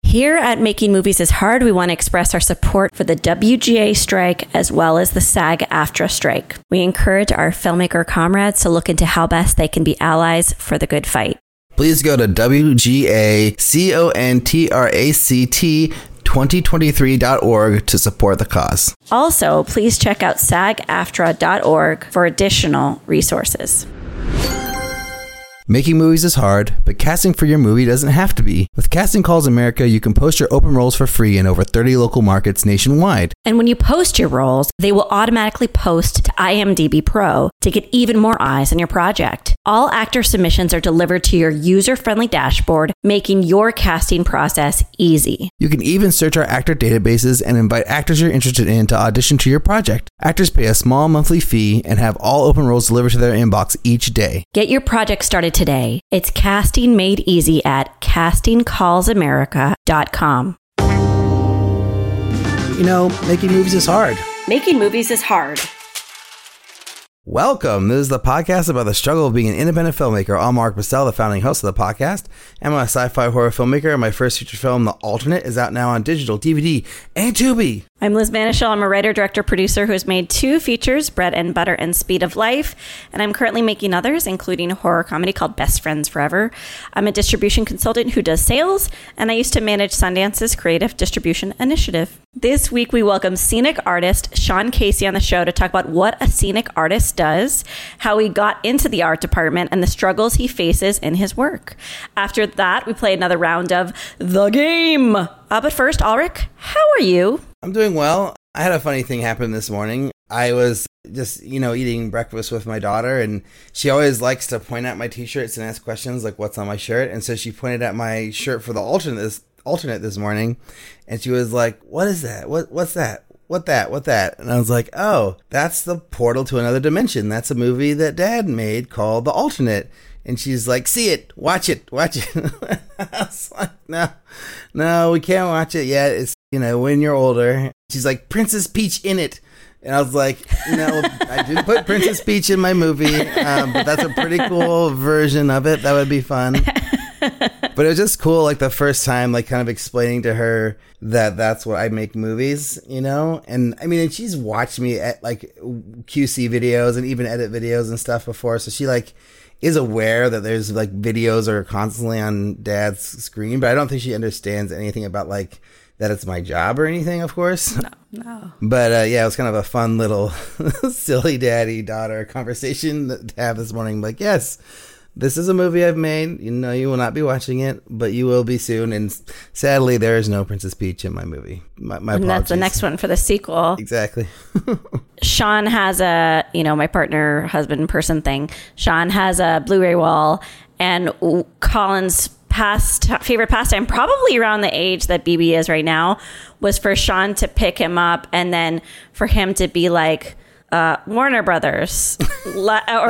Here at Making Movies is Hard, we want to express our support for the WGA strike as well as the SAG-AFTRA strike. We encourage our filmmaker comrades to look into how best they can be allies for the good fight. Please go to WGACONTRACT2023.org to support the cause. Also, please check out SAGAFTRA.org for additional resources. Making movies is hard, but casting for your movie doesn't have to be. With Casting Calls America, you can post your open roles for free in over 30 local markets nationwide. And when you post your roles, they will automatically post to IMDb Pro to get even more eyes on your project. All actor submissions are delivered to your user-friendly dashboard, making your casting process easy. You can even search our actor databases and invite actors you're interested in to audition to your project. Actors pay a small monthly fee and have all open roles delivered to their inbox each day. Get your project started today. It's casting made easy at castingcallsamerica.com. You know, making movies is hard. Making movies is hard. Welcome. This is the podcast about the struggle of being an independent filmmaker. I'm Mark Bissell, the founding host of the podcast. I'm a sci-fi horror filmmaker, and my first feature film, The Alternate, is out now on digital, DVD, and Tubi. I'm Liz Manischel. I'm a writer, director, producer who has made 2 features, Bread and Butter and Speed of Life, and I'm currently making others, including a horror comedy called Best Friends Forever. I'm a distribution consultant who does sales, and I used to manage Sundance's creative distribution initiative. This week, we welcome scenic artist Sean Casey on the show to talk about what a scenic artist does, how he got into the art department, and the struggles he faces in his work. After that, we play another round of The Game. But first, Ulrich, how are you? I'm doing well. I had a funny thing happen this morning. I was just, eating breakfast with my daughter, and she always likes to point at my t-shirts and ask questions like, what's on my shirt? And so she pointed at my shirt for the alternate this morning, and she was like, what is that? What's that? What that? And I was like, oh, that's the portal to another dimension. That's a movie that Dad made called The Alternate. And she's like, see it, watch it. I was like, no, we can't watch it yet. It's, when you're older. She's like, Princess Peach in it. And I was like, no, I didn't put Princess Peach in my movie, but that's a pretty cool version of it. That would be fun. But it was just cool, like the first time, like kind of explaining to her that that's what I make movies, And I mean, and she's watched me at like QC videos and even edit videos and stuff before. So she like is aware that there's like videos are constantly on Dad's screen, but I don't think she understands anything about like that it's my job or anything, of course. No. But yeah, it was kind of a fun little silly daddy-daughter conversation to have this morning. Like, yes, this is a movie I've made. You will not be watching it, but you will be soon. And sadly, there is no Princess Peach in my movie. My and apologies. that's the next one for the sequel. Exactly. Sean has my partner, husband, person thing. Sean has a Blu-ray wall, and Colin's favorite pastime, probably around the age that BB is right now, was for Sean to pick him up and then for him to be like, Warner Brothers, or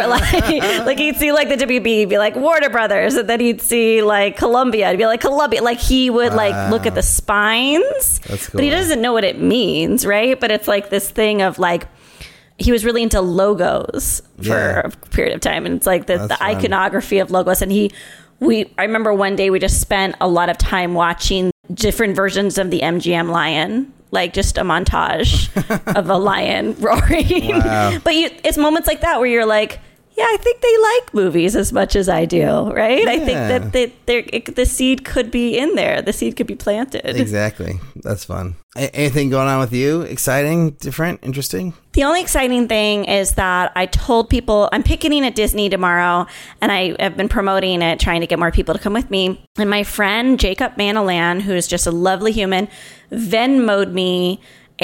like he'd see like the WB, he'd be like Warner Brothers, and then he'd see like Columbia, he'd be like Columbia. Like he would like look at the spines. That's cool. But he doesn't know what it means, right? But it's like this thing of like, he was really into logos for a period of time, and it's like the iconography of logos. And I remember one day we just spent a lot of time watching different versions of the MGM lion, like just a montage of a lion roaring. Wow. But it's moments like that where you're like, yeah, I think they like movies as much as I do, right? Yeah. I think that the seed could be in there. The seed could be planted. Exactly. That's fun. Anything going on with you? Exciting, different, interesting? The only exciting thing is that I told people I'm picketing at Disney tomorrow, and I have been promoting it, trying to get more people to come with me. And my friend Jacob Manalan, who is just a lovely human, Venmo'd me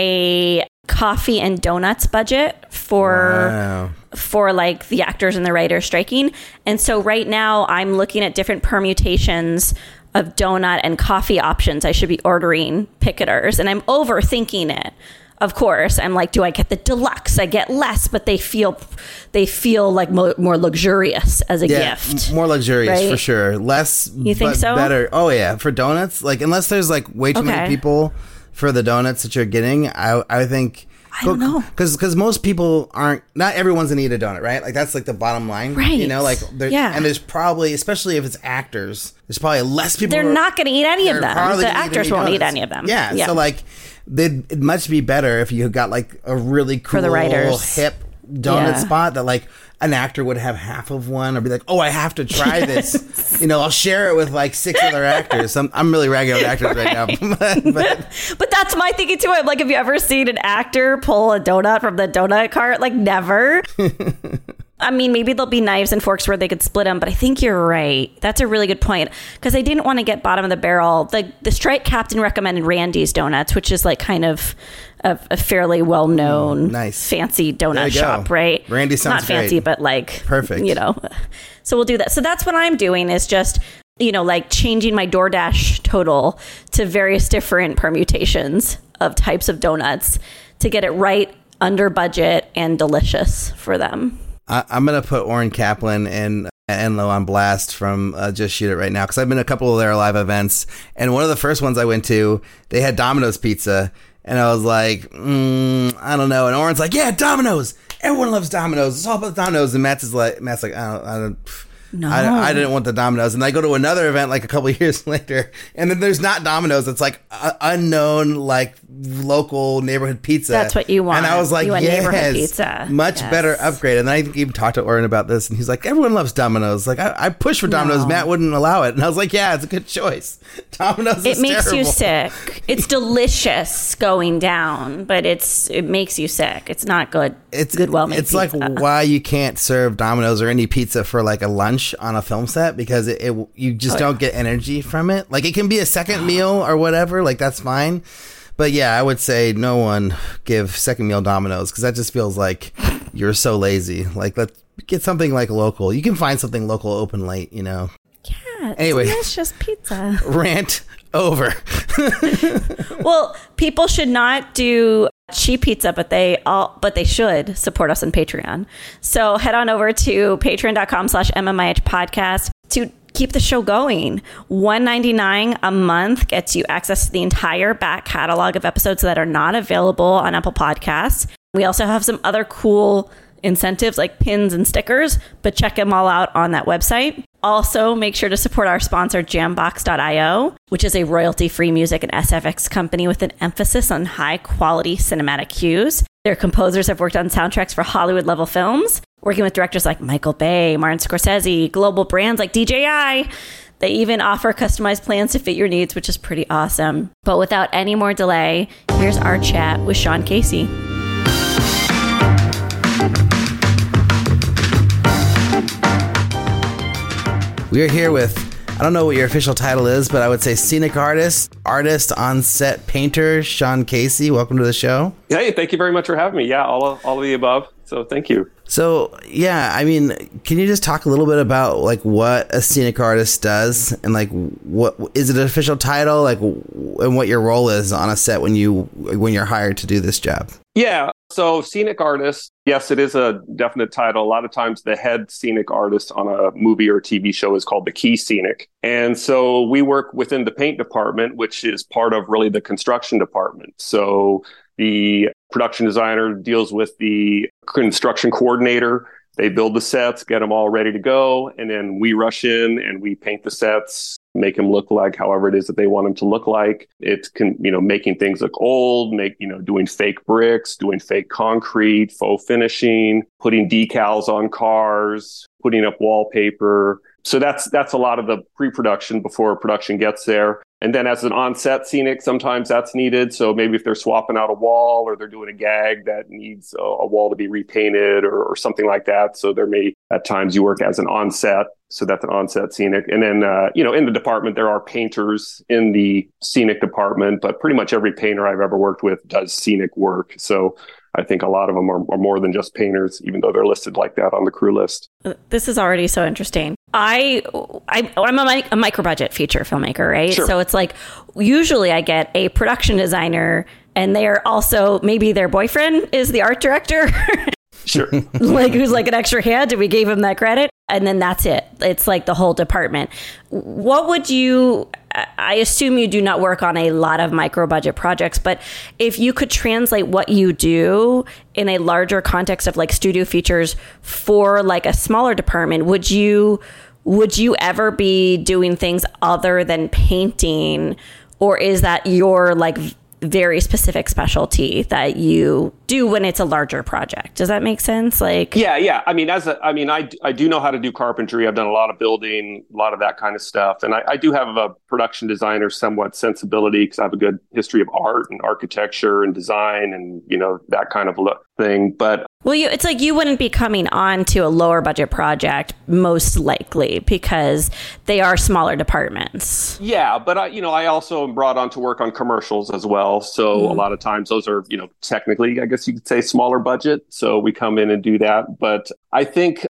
a coffee and donuts budget for like the actors and the writers striking. And so right now I'm looking at different permutations of donut and coffee options I should be ordering picketers, and I'm overthinking it. Of course, I'm like, do I get the deluxe? I get less, but they feel like more luxurious as a gift. More luxurious, right? For sure. Less, you think so? Better. Oh yeah, for donuts, like unless there's like way too many people for the donuts that you're getting, I think I don't know. Because most people not everyone's gonna eat a donut, right? Like that's like the bottom line, right? You know, like and there's probably, especially if it's actors, there's probably less people. They're not gonna eat any of them. The actors won't eat any of them. Yeah. So like, it'd much be better if you got like a really cool, for the writers, hip donut spot that like an actor would have half of one, or be like, oh, I have to try this. You know, I'll share it with like 6 other actors. I'm really ragging on actors right now. but that's my thinking too. I'm like, have you ever seen an actor pull a donut from the donut cart? Like, never. I mean, maybe there'll be knives and forks where they could split them, but I think you're right. That's a really good point, because I didn't want to get bottom of the barrel. The Strike Captain recommended Randy's Donuts, which is like kind of a fairly well-known, fancy donut shop, right? Randy sounds not fancy, great. But like perfect. You know, so we'll do that. So that's what I'm doing, is just, you know, like changing my DoorDash total to various different permutations of types of donuts to get it right, under budget, and delicious for them. I'm going to put Oren Kaplan and Enlo on blast from Just Shoot It right now, because I've been to a couple of their live events, and one of the first ones I went to, they had Domino's pizza, and I was like, I don't know. And Oren's like, yeah, Domino's. Everyone loves Domino's. It's all about Domino's. And Matt's like, I didn't want the Domino's. And I go to another event like a couple of years later, and then there's not Domino's. It's like unknown, like local neighborhood pizza. That's what you want. And I was like, neighborhood pizza. Much better upgrade. And then I even talked to Oren about this, and he's like, everyone loves Domino's. Like, I pushed for Domino's. No. Matt wouldn't allow it. And I was like, yeah, it's a good choice. Domino's is It makes terrible. You sick. It's delicious going down, but it makes you sick. It's not good. It's good, well-made It's pizza. like why you can't serve Domino's or any pizza for like a lunch on a film set, because you just don't get energy from it. Like, it can be a second meal or whatever, like that's fine, but yeah, I would say no one give second meal Domino's, because that just feels like you're so lazy. Like, let's get something like local. You can find something local open late, you know. Yeah, anyway, it's just pizza. Rant over. Well, people should not do cheap pizza, but they should support us on Patreon. So head on over to patreon.com/MMIH podcast to keep the show going. $1.99 a month gets you access to the entire back catalog of episodes that are not available on Apple Podcasts. We also have some other cool incentives like pins and stickers, but check them all out on that website. Also, make sure to support our sponsor, Jambox.io, which is a royalty-free music and SFX company with an emphasis on high-quality cinematic cues. Their composers have worked on soundtracks for Hollywood-level films, working with directors like Michael Bay, Martin Scorsese, global brands like DJI. They even offer customized plans to fit your needs, which is pretty awesome. But without any more delay, here's our chat with Sean Casey. We are here with, I don't know what your official title is, but I would say scenic artist, on set painter, Sean Casey. Welcome to the show. Hey, thank you very much for having me. Yeah, all of the above. So thank you. So, yeah, I mean, can you just talk a little bit about like what a scenic artist does, and like what is it an official title, like, and what your role is on a set when you're hired to do this job? Yeah. So scenic artist, yes, it is a definite title. A lot of times the head scenic artist on a movie or TV show is called the key scenic. And so we work within the paint department, which is part of really the construction department. So the production designer deals with the construction coordinator. They build the sets, get them all ready to go, and then we rush in and we paint the sets, make them look like however it is that they want them to look like. It's making things look old, doing fake bricks, doing fake concrete, faux finishing, putting decals on cars, putting up wallpaper. So that's a lot of the pre-production before production gets there. And then as an on-set scenic, sometimes that's needed. So maybe if they're swapping out a wall or they're doing a gag that needs a wall to be repainted or something like that. So there may, at times, you work as an on-set. So that's an on-set scenic. And then, in the department, there are painters in the scenic department, but pretty much every painter I've ever worked with does scenic work. So I think a lot of them are more than just painters, even though they're listed like that on the crew list. This is already so interesting. I'm a micro budget feature filmmaker, right? Sure. So it's like, usually I get a production designer, and they are also, maybe their boyfriend is the art director. Sure. Like, who's like an extra hand, and we gave him that credit. And then that's it. It's like the whole department. What would you I assume you do not work on a lot of micro budget projects, but if you could translate what you do in a larger context of like studio features for like a smaller department, would you ever be doing things other than painting, or is that your like very specific specialty that you do when it's a larger project? Does that make sense? Like, yeah. I mean, I do know how to do carpentry. I've done a lot of building, a lot of that kind of stuff. And I do have a production designer somewhat sensibility because I have a good history of art and architecture and design and, that kind of thing. But it's like you wouldn't be coming on to a lower budget project most likely because they are smaller departments. Yeah, but I also am brought on to work on commercials as well. So a lot of times those are, technically, I guess you could say smaller budget. So we come in and do that. But I think,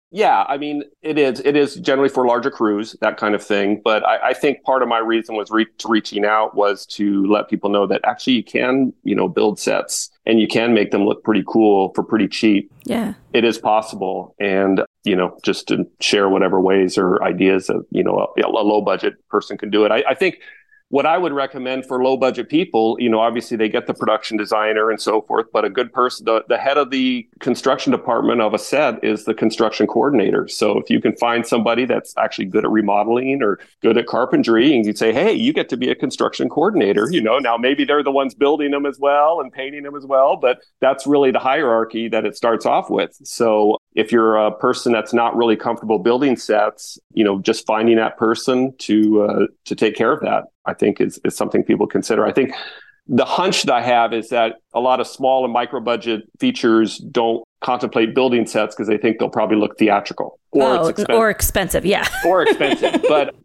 it is generally for larger crews, that kind of thing. But I think part of my reason was reaching out was to let people know that actually you can, build sets and you can make them look pretty cool for pretty cheap. Yeah, it is possible. And, just to share whatever ways or ideas that, a low budget person can do it. I think what I would recommend for low budget people, obviously they get the production designer and so forth, but a good person, the head of the construction department of a set is the construction coordinator. So if you can find somebody that's actually good at remodeling or good at carpentry, and you say, hey, you get to be a construction coordinator, now maybe they're the ones building them as well and painting them as well, but that's really the hierarchy that it starts off with. So if you're a person that's not really comfortable building sets, just finding that person to take care of that, I think is something people consider. I think the hunch that I have is that a lot of small and micro budget features don't contemplate building sets because they think they'll probably look theatrical or expensive. Yeah. Or expensive. But,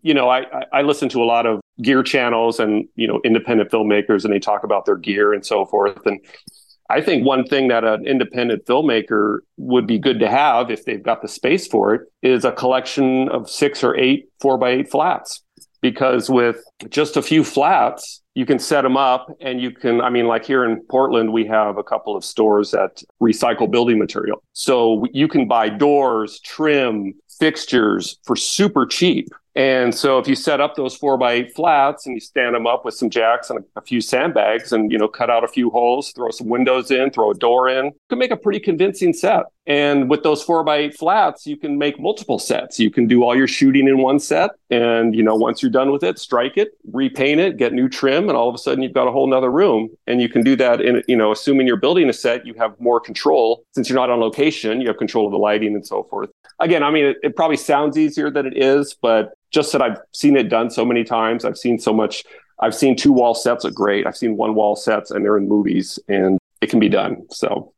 I listen to a lot of gear channels and, independent filmmakers, and they talk about their gear and so forth. And I think one thing that an independent filmmaker would be good to have if they've got the space for it is a collection of 6 or 8 4x8 flats. Because with just a few flats, you can set them up and you can, like here in Portland, we have a couple of stores that recycle building material. So you can buy doors, trim, fixtures for super cheap. And so if you set up those 4x8 flats and you stand them up with some jacks and a few sandbags and, cut out a few holes, throw some windows in, throw a door in, you can make a pretty convincing set. And with those 4x8 flats, you can make multiple sets. You can do all your shooting in one set. And, once you're done with it, strike it, repaint it, get new trim. And all of a sudden you've got a whole nother room. And you can do that in, assuming you're building a set, you have more control. Since you're not on location, you have control of the lighting and so forth. Again, it probably sounds easier than it is, but just that I've seen it done so many times. I've seen so much. I've seen 2 wall sets look great. I've seen 1 wall sets and they're in movies and it can be done. So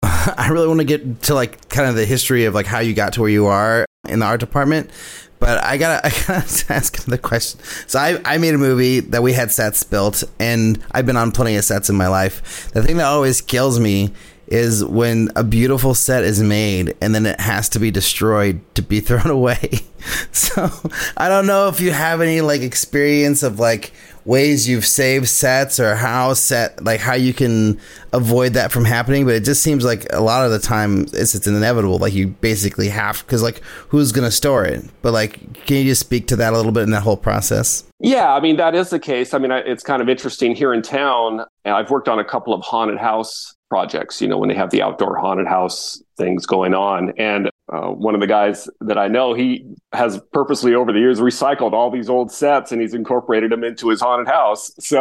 I really want to get to like kind of the history of like how you got to where you are in the art department. But I gotta ask the question. So I made a movie that we had sets built, and I've been on plenty of sets in my life. The thing that always kills me is when a beautiful set is made and then it has to be destroyed to be thrown away. So I don't know if you have any like experience of like ways you've saved sets or how you can avoid that from happening, but it just seems like a lot of the time it's inevitable. Like you basically have, because like who's going to store it? But like, can you just speak to that a little bit in that whole process? Yeah, that is the case. It's kind of interesting here in town. I've worked on a couple of haunted house projects, when they have the outdoor haunted house things going on. And one of the guys that I know, he has purposely over the years recycled all these old sets and he's incorporated them into his haunted house. So,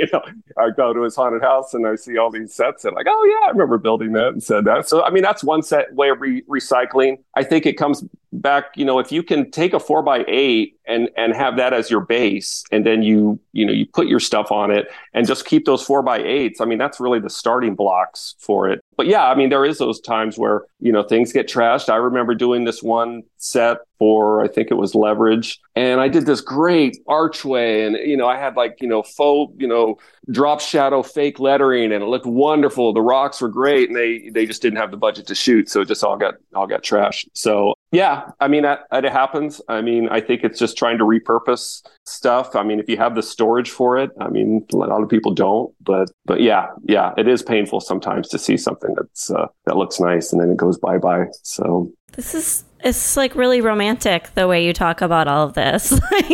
I go to his haunted house and I see all these sets and like, oh yeah, I remember building that and said that. So, that's one way of recycling. I think it comes back, if you can take a 4x8 and have that as your base, and then you put your stuff on it and just keep those 4x8s. That's really the starting blocks for it. But yeah, there is those times where, things get trashed. I remember doing this one set for, I think it was Leverage. And I did this great archway and, I had like, faux, drop shadow fake lettering and it looked wonderful. The rocks were great and they just didn't have the budget to shoot. So it just all got trashed. So yeah, that happens. I think it's just trying to repurpose stuff. If you have the storage for it, a lot of people don't, but yeah, it is painful sometimes to see something that looks nice and then it goes bye-bye. So this is It's like really romantic the way you talk about all of this.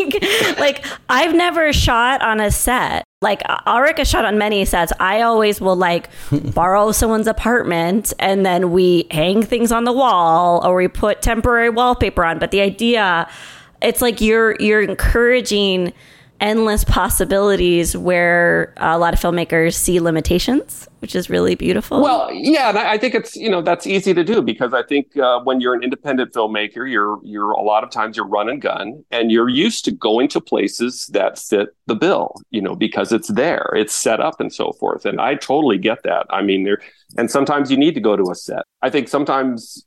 like I've never shot on a set. Like Ulrich has shot on many sets. I always will like borrow someone's apartment and then we hang things on the wall or we put temporary wallpaper on. But the idea, it's like you're encouraging endless possibilities where a lot of filmmakers see limitations, which is really beautiful. Well, yeah, and I think it's, that's easy to do because I think when you're an independent filmmaker, you're a lot of times you're run and gun and you're used to going to places that fit the bill, because it's there, it's set up and so forth. And I totally get that. I mean, and sometimes you need to go to a set. I think sometimes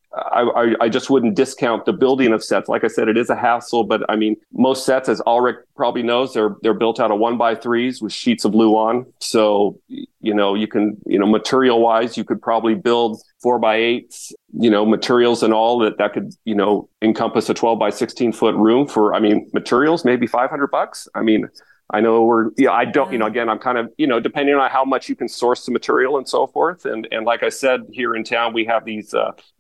I just wouldn't discount the building of sets. Like I said, it is a hassle, but I mean, most sets, as Ulrich probably knows, they're built out of 1x3s with sheets of glue on. So, you can, material wise, you could probably build 4x8s, materials and all that could, encompass a 12x16 foot room for, materials, maybe $500. I mean, I know I don't, again, I'm kind of, depending on how much you can source the material and so forth. And like I said, here in town, we have these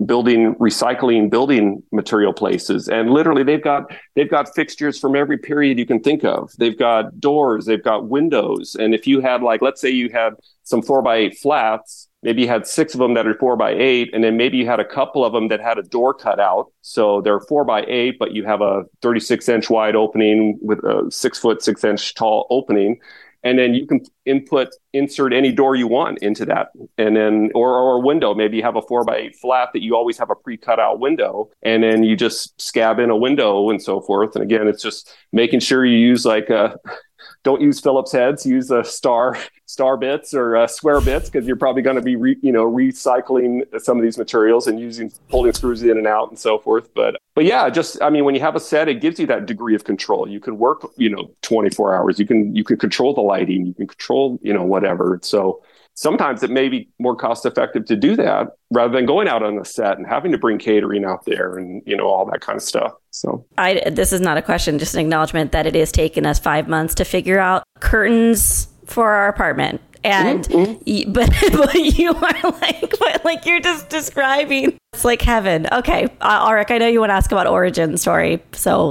recycling building material places. And literally they've got fixtures from every period you can think of. They've got doors, they've got windows. And if you had let's say you had some 4x8 flats, maybe you had 6 of them that are 4x8, and then maybe you had a couple of them that had a door cut out. So they're 4x8, but you have a 36-inch wide opening with a 6 foot 6 inch tall opening. And then you can insert any door you want into that. And then, or a window, maybe you have a 4x8 flat that you always have a pre-cut out window. And then you just scab in a window and so forth. And again, it's just making sure you use don't use Phillips heads, use star bits or square bits, because you're probably going to be recycling some of these materials and pulling screws in and out and so forth. But yeah, when you have a set, it gives you that degree of control. You can work 24 hours. You can control the lighting. You can control whatever. So sometimes it may be more cost effective to do that rather than going out on the set and having to bring catering out there and, all that kind of stuff. So this is not a question, just an acknowledgement that it has taken us 5 months to figure out curtains for our apartment. And, but you are like you're just describing, it's like heaven. Okay. Ulrich, I know you want to ask about origin story. So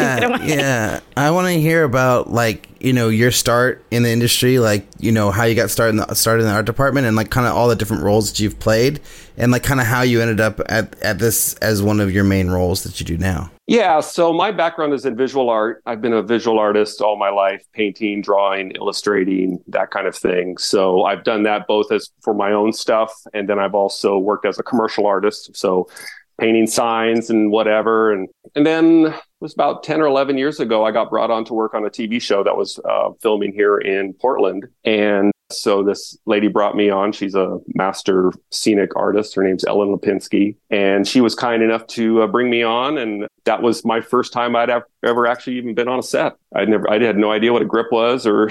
yeah. I want to hear about your start in the industry, how you got started in the art department and kind of all the different roles that you've played and kind of how you ended up at this as one of your main roles that you do now. Yeah, so my background is in visual art. I've been a visual artist all my life, painting, drawing, illustrating, that kind of thing. So I've done that both as for my own stuff, and then I've also worked as a commercial artist, so painting signs and whatever. And then it was about 10 or 11 years ago, I got brought on to work on a TV show that was filming here in Portland. And so this lady brought me on. She's a master scenic artist. Her name's Ellen Lipinski. And she was kind enough to bring me on. And that was my first time I'd ever actually even been on a set. I had no idea what a grip was or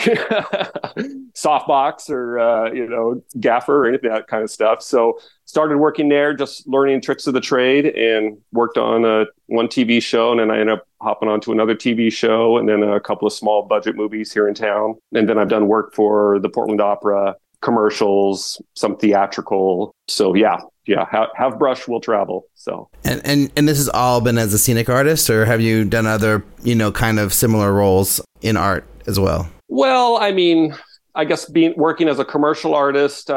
softbox or, gaffer or anything, that kind of stuff. So started working there, just learning tricks of the trade, and worked on one TV show. And then I ended up hopping onto another TV show and then a couple of small budget movies here in town. And then I've done work for the Portland Opera, commercials, some theatrical. So yeah, have brush, will travel. So and this has all been as a scenic artist, or have you done other kind of similar roles in art as well? Well, I guess working as a commercial artist,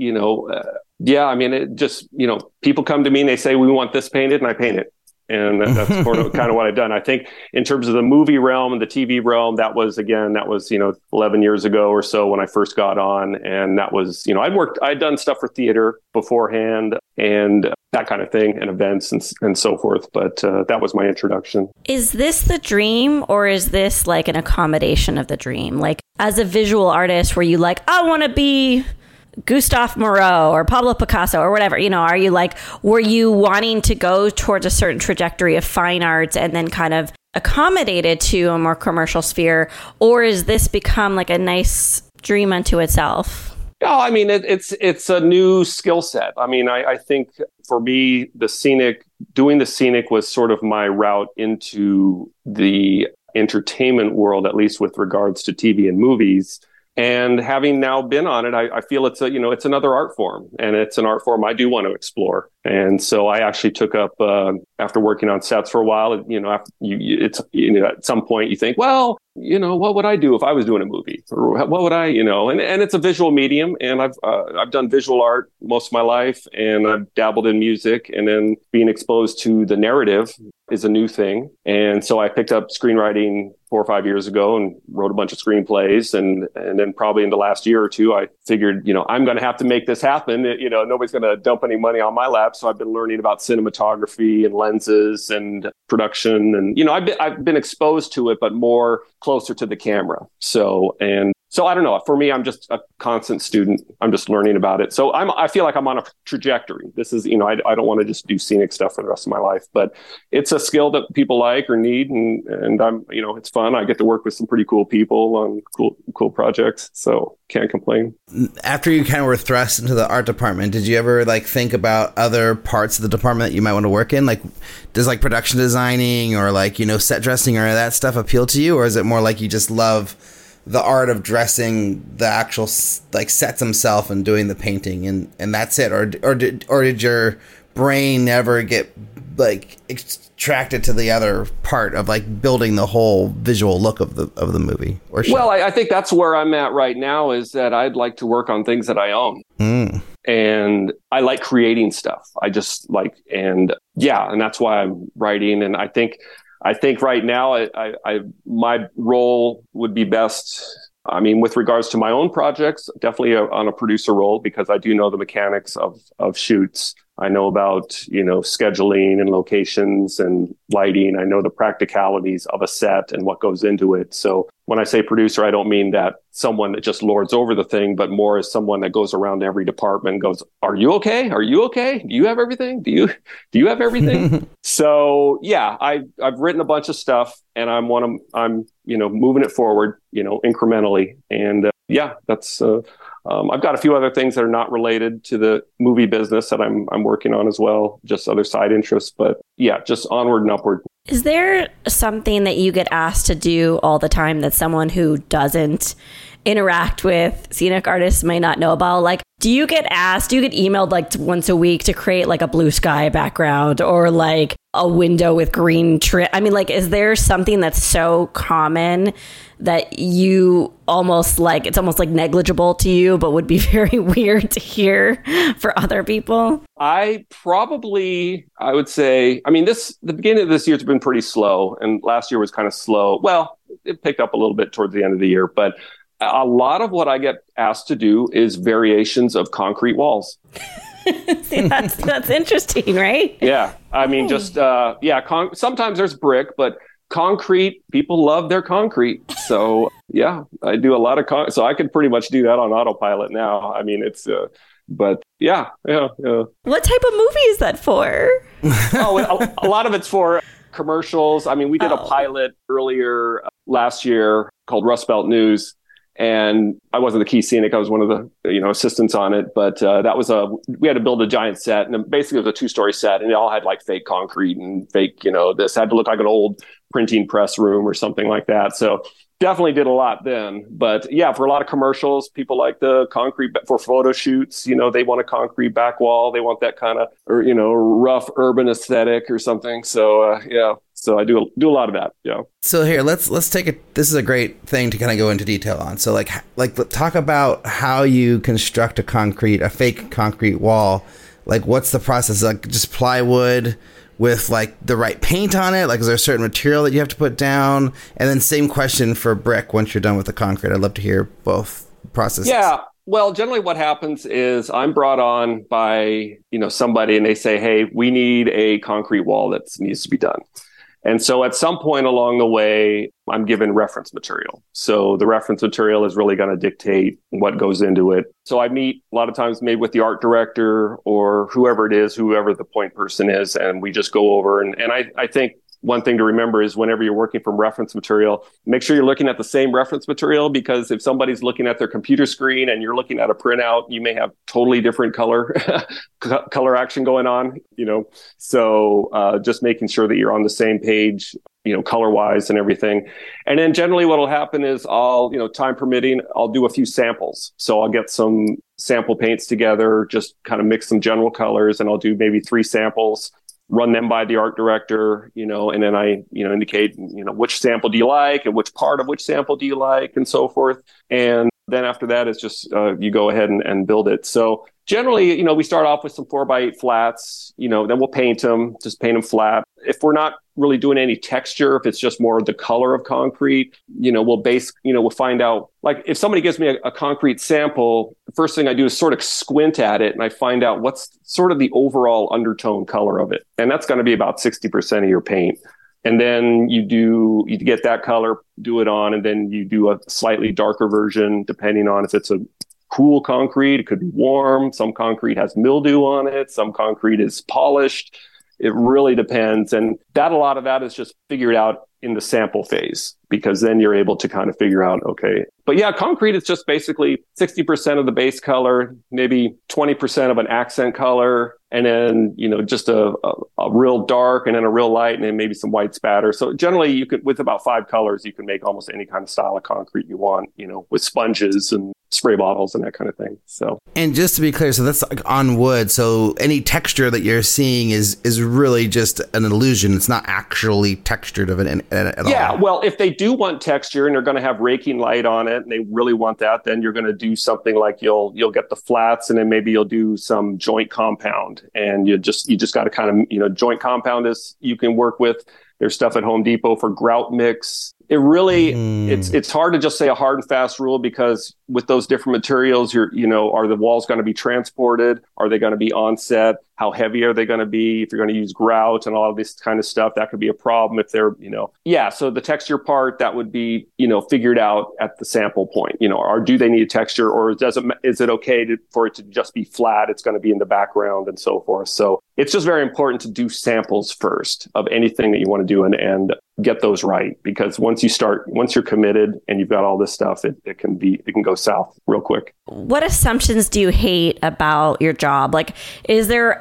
it just, people come to me and they say, we want this painted, and I paint it. And that's kind of what I've done. I think in terms of the movie realm and the TV realm, that was 11 years ago or so when I first got on. And that was, I'd done stuff for theater beforehand and that kind of thing, and events and so forth. But that was my introduction. Is this the dream, or is this like an accommodation of the dream? Like as a visual artist, were you I want to be Gustave Moreau or Pablo Picasso or whatever, are you were you wanting to go towards a certain trajectory of fine arts and then kind of accommodate it to a more commercial sphere? Or is this become a nice dream unto itself? No, it's a new skill set. I think for me, doing the scenic was sort of my route into the entertainment world, at least with regards to TV and movies. And having now been on it, I feel it's another art form, and it's an art form I do want to explore. And so I actually took up, after working on sets for a while, after at some point you think, well, what would I do if I was doing a movie, or what would I, and it's a visual medium, and I've done visual art most of my life, and I've dabbled in music, and then being exposed to the narrative is a new thing. And so I picked up screenwriting 4 or 5 years ago and wrote a bunch of screenplays. And then probably in the last year or two, I figured, I'm going to have to make this happen. Nobody's going to dump any money on my lap. So I've been learning about cinematography and lenses and production. And, I've been exposed to it, but more closer to the camera. So I don't know. For me, I'm just a constant student. I'm just learning about it. So I feel like I'm on a trajectory. This is, I don't want to just do scenic stuff for the rest of my life, but it's a skill that people like or need. And I'm, it's fun. I get to work with some pretty cool people on cool projects. So can't complain. After you kind of were thrust into the art department, did you ever think about other parts of the department that you might want to work in? Does production designing or set dressing or that stuff appeal to you? Or is it more like you just love the art of dressing the actual sets themselves and doing the painting and that's it? Or did your brain never get extracted to the other part of building the whole visual look of the movie or show? Well, I think that's where I'm at right now, is that I'd like to work on things that I own. And I like creating stuff. I just and that's why I'm writing. And I think right now, I my role would be best. I mean, with regards to my own projects, definitely on a producer role, because I do know the mechanics of shoots. I know about, scheduling and locations and lighting. I know the practicalities of a set and what goes into it. So when I say producer, I don't mean that someone that just lords over the thing, but more as someone that goes around to every department and goes, "Are you okay? Are you okay? Do you have everything? Do you have everything?" So yeah, I've written a bunch of stuff, and I'm moving it forward, incrementally. And that's I've got a few other things that are not related to the movie business that I'm working on as well, just other side interests. But yeah, just onward and upward. Is there something that you get asked to do all the time that someone who doesn't interact with scenic artists might not know about? Do you get emailed once a week to create a blue sky background or a window with green trim? I mean, is there something that's so common that you it's almost negligible to you, but would be very weird to hear for other people? I would say, the beginning of this year's been pretty slow, and last year was kind of slow. Well, it picked up a little bit towards the end of the year, but a lot of what I get asked to do is variations of concrete walls. See, that's interesting, right? Yeah. Sometimes there's brick, but concrete, people love their concrete. So yeah, I do a lot of so I can pretty much do that on autopilot now. It's but yeah. What type of movie is that for? A lot of it's for commercials. We did a pilot earlier last year called Rust Belt News. And I wasn't the key scenic. I was one of the, assistants on it. But we had to build a giant set. And basically it was a 2-story set. And it all had fake concrete and fake, this had to look like an old printing press room or something like that. So definitely did a lot then. But yeah, for a lot of commercials, people like the concrete for photo shoots. They want a concrete back wall. They want that kind of, rough urban aesthetic or something. So yeah. So I do a lot of that. Yeah. So here, let's take it. This is a great thing to kind of go into detail on. So talk about how you construct a fake concrete wall. What's the process? Just plywood with the right paint on it? Is there a certain material that you have to put down? And then same question for brick once you're done with the concrete. I'd love to hear both processes. Yeah. Well, generally what happens is I'm brought on by, somebody, and they say, "Hey, we need a concrete wall that needs to be done." And so at some point along the way, I'm given reference material. So the reference material is really going to dictate what goes into it. So I meet a lot of times maybe with the art director or whoever it is, whoever the point person is, and we just go over. And I think one thing to remember is whenever you're working from reference material, make sure you're looking at the same reference material, because if somebody's looking at their computer screen and you're looking at a printout, you may have totally different color action going on, So just making sure that you're on the same page color wise and everything. And then generally what will happen is I'll, time permitting, I'll do a few samples. So I'll get some sample paints together, just kind of mix some general colors, and I'll do maybe 3 samples, run them by the art director, and then I, indicate, which sample do you like and which part of which sample do you like and so forth. And then after that, it's just you go ahead and build it. So generally, we start off with some 4x8 flats, then we'll paint them flat. If we're not really doing any texture, if it's just more of the color of concrete, we'll find out, like if somebody gives me a concrete sample, the first thing I do is sort of squint at it and I find out what's sort of the overall undertone color of it. And that's going to be about 60% of your paint. And then you get that color, do it on, and then you do a slightly darker version, depending on if it's a cool concrete, it could be warm. Some concrete has mildew on it. Some concrete is polished. It really depends. And a lot of that is just figured out in the sample phase, because then you're able to kind of figure out, okay. But yeah, concrete is just basically 60% of the base color, maybe 20% of an accent color, and then, just a real dark and then a real light and then maybe some white spatter. So generally you could, with about 5 colors, you can make almost any kind of style of concrete you want, with sponges and spray bottles and that kind of thing. So, and just to be clear, so that's like on wood. So any texture that you're seeing is really just an illusion. It's not actually textured of it at all. Yeah. Well, if they do want texture and they're going to have raking light on it and they really want that, then you're going to do something like you'll get the flats and then maybe you'll do some joint compound, and you just got to kind of, joint compound is you can work with. There's stuff at Home Depot for grout mix. It really, it's hard to just say a hard and fast rule, because with those different materials, are the walls going to be transported? Are they going to be on set? How heavy are they going to be? If you're going to use grout and all of this kind of stuff, that could be a problem if they're, So the texture part, that would be, figured out at the sample point, or do they need a texture, or is it okay for it to just be flat? It's going to be in the background and so forth. So it's just very important to do samples first of anything that you want to do and get those right, because once you're committed and you've got all this stuff, it can go south real quick. What assumptions do you hate about your job? Like, is there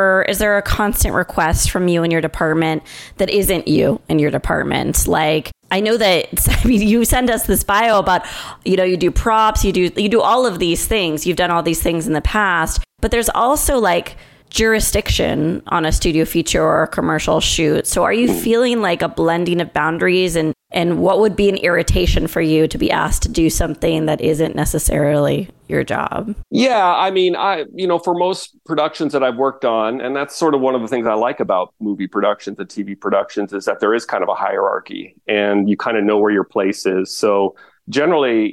a constant request from you in your department that isn't you in your department? Like, I know that, you send us this bio about, you do props, you do all of these things. You've done all these things in the past, but there's also like jurisdiction on a studio feature or a commercial shoot. So are you feeling like a blending of boundaries, and what would be an irritation for you to be asked to do something that isn't necessarily your job? Yeah, I mean, for most productions that I've worked on, and that's sort of one of the things I like about movie productions and TV productions, is that there is kind of a hierarchy and you kind of know where your place is. So generally,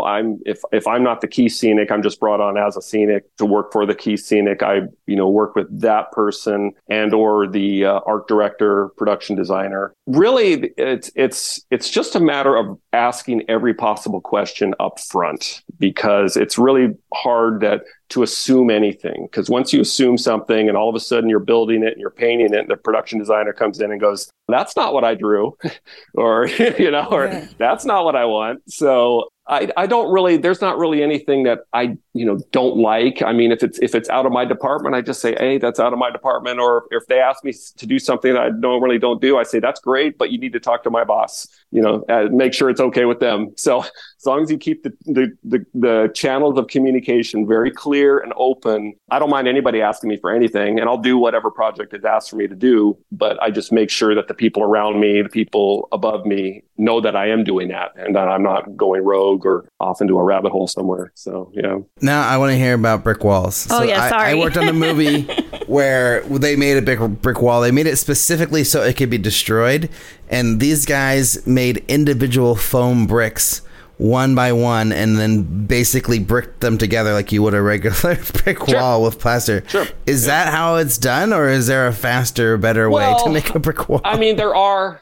if I'm not the key scenic, I'm just brought on as a scenic to work for the key scenic. I, work with that person and or the art director, production designer. Really, it's just a matter of asking every possible question up front, because it's really hard to assume anything. Because once you assume something and all of a sudden you're building it and you're painting it, and the production designer comes in and goes, "That's not what I drew," or or "That's not what I want." So I don't really, there's not really anything that I, don't like. I mean, if it's out of my department, I just say, "Hey, that's out of my department." Or if they ask me to do something that I don't do, I say, "That's great, but you need to talk to my boss, make sure it's okay with them." So as long as you keep the channels of communication very clear and open, I don't mind anybody asking me for anything, and I'll do whatever project is asked for me to do. But I just make sure that the people around me, the people above me, know that I am doing that and that I'm not going rogue or off into a rabbit hole somewhere. So, yeah. Now I want to hear about brick walls. Oh, yeah, sorry. I worked on a movie where they made a brick wall. They made it specifically so it could be destroyed. And these guys made individual foam bricks one by one, and then basically bricked them together like you would a regular brick wall with plaster. Sure. Is that how it's done, or is there a faster, better way to make a brick wall? I mean, there are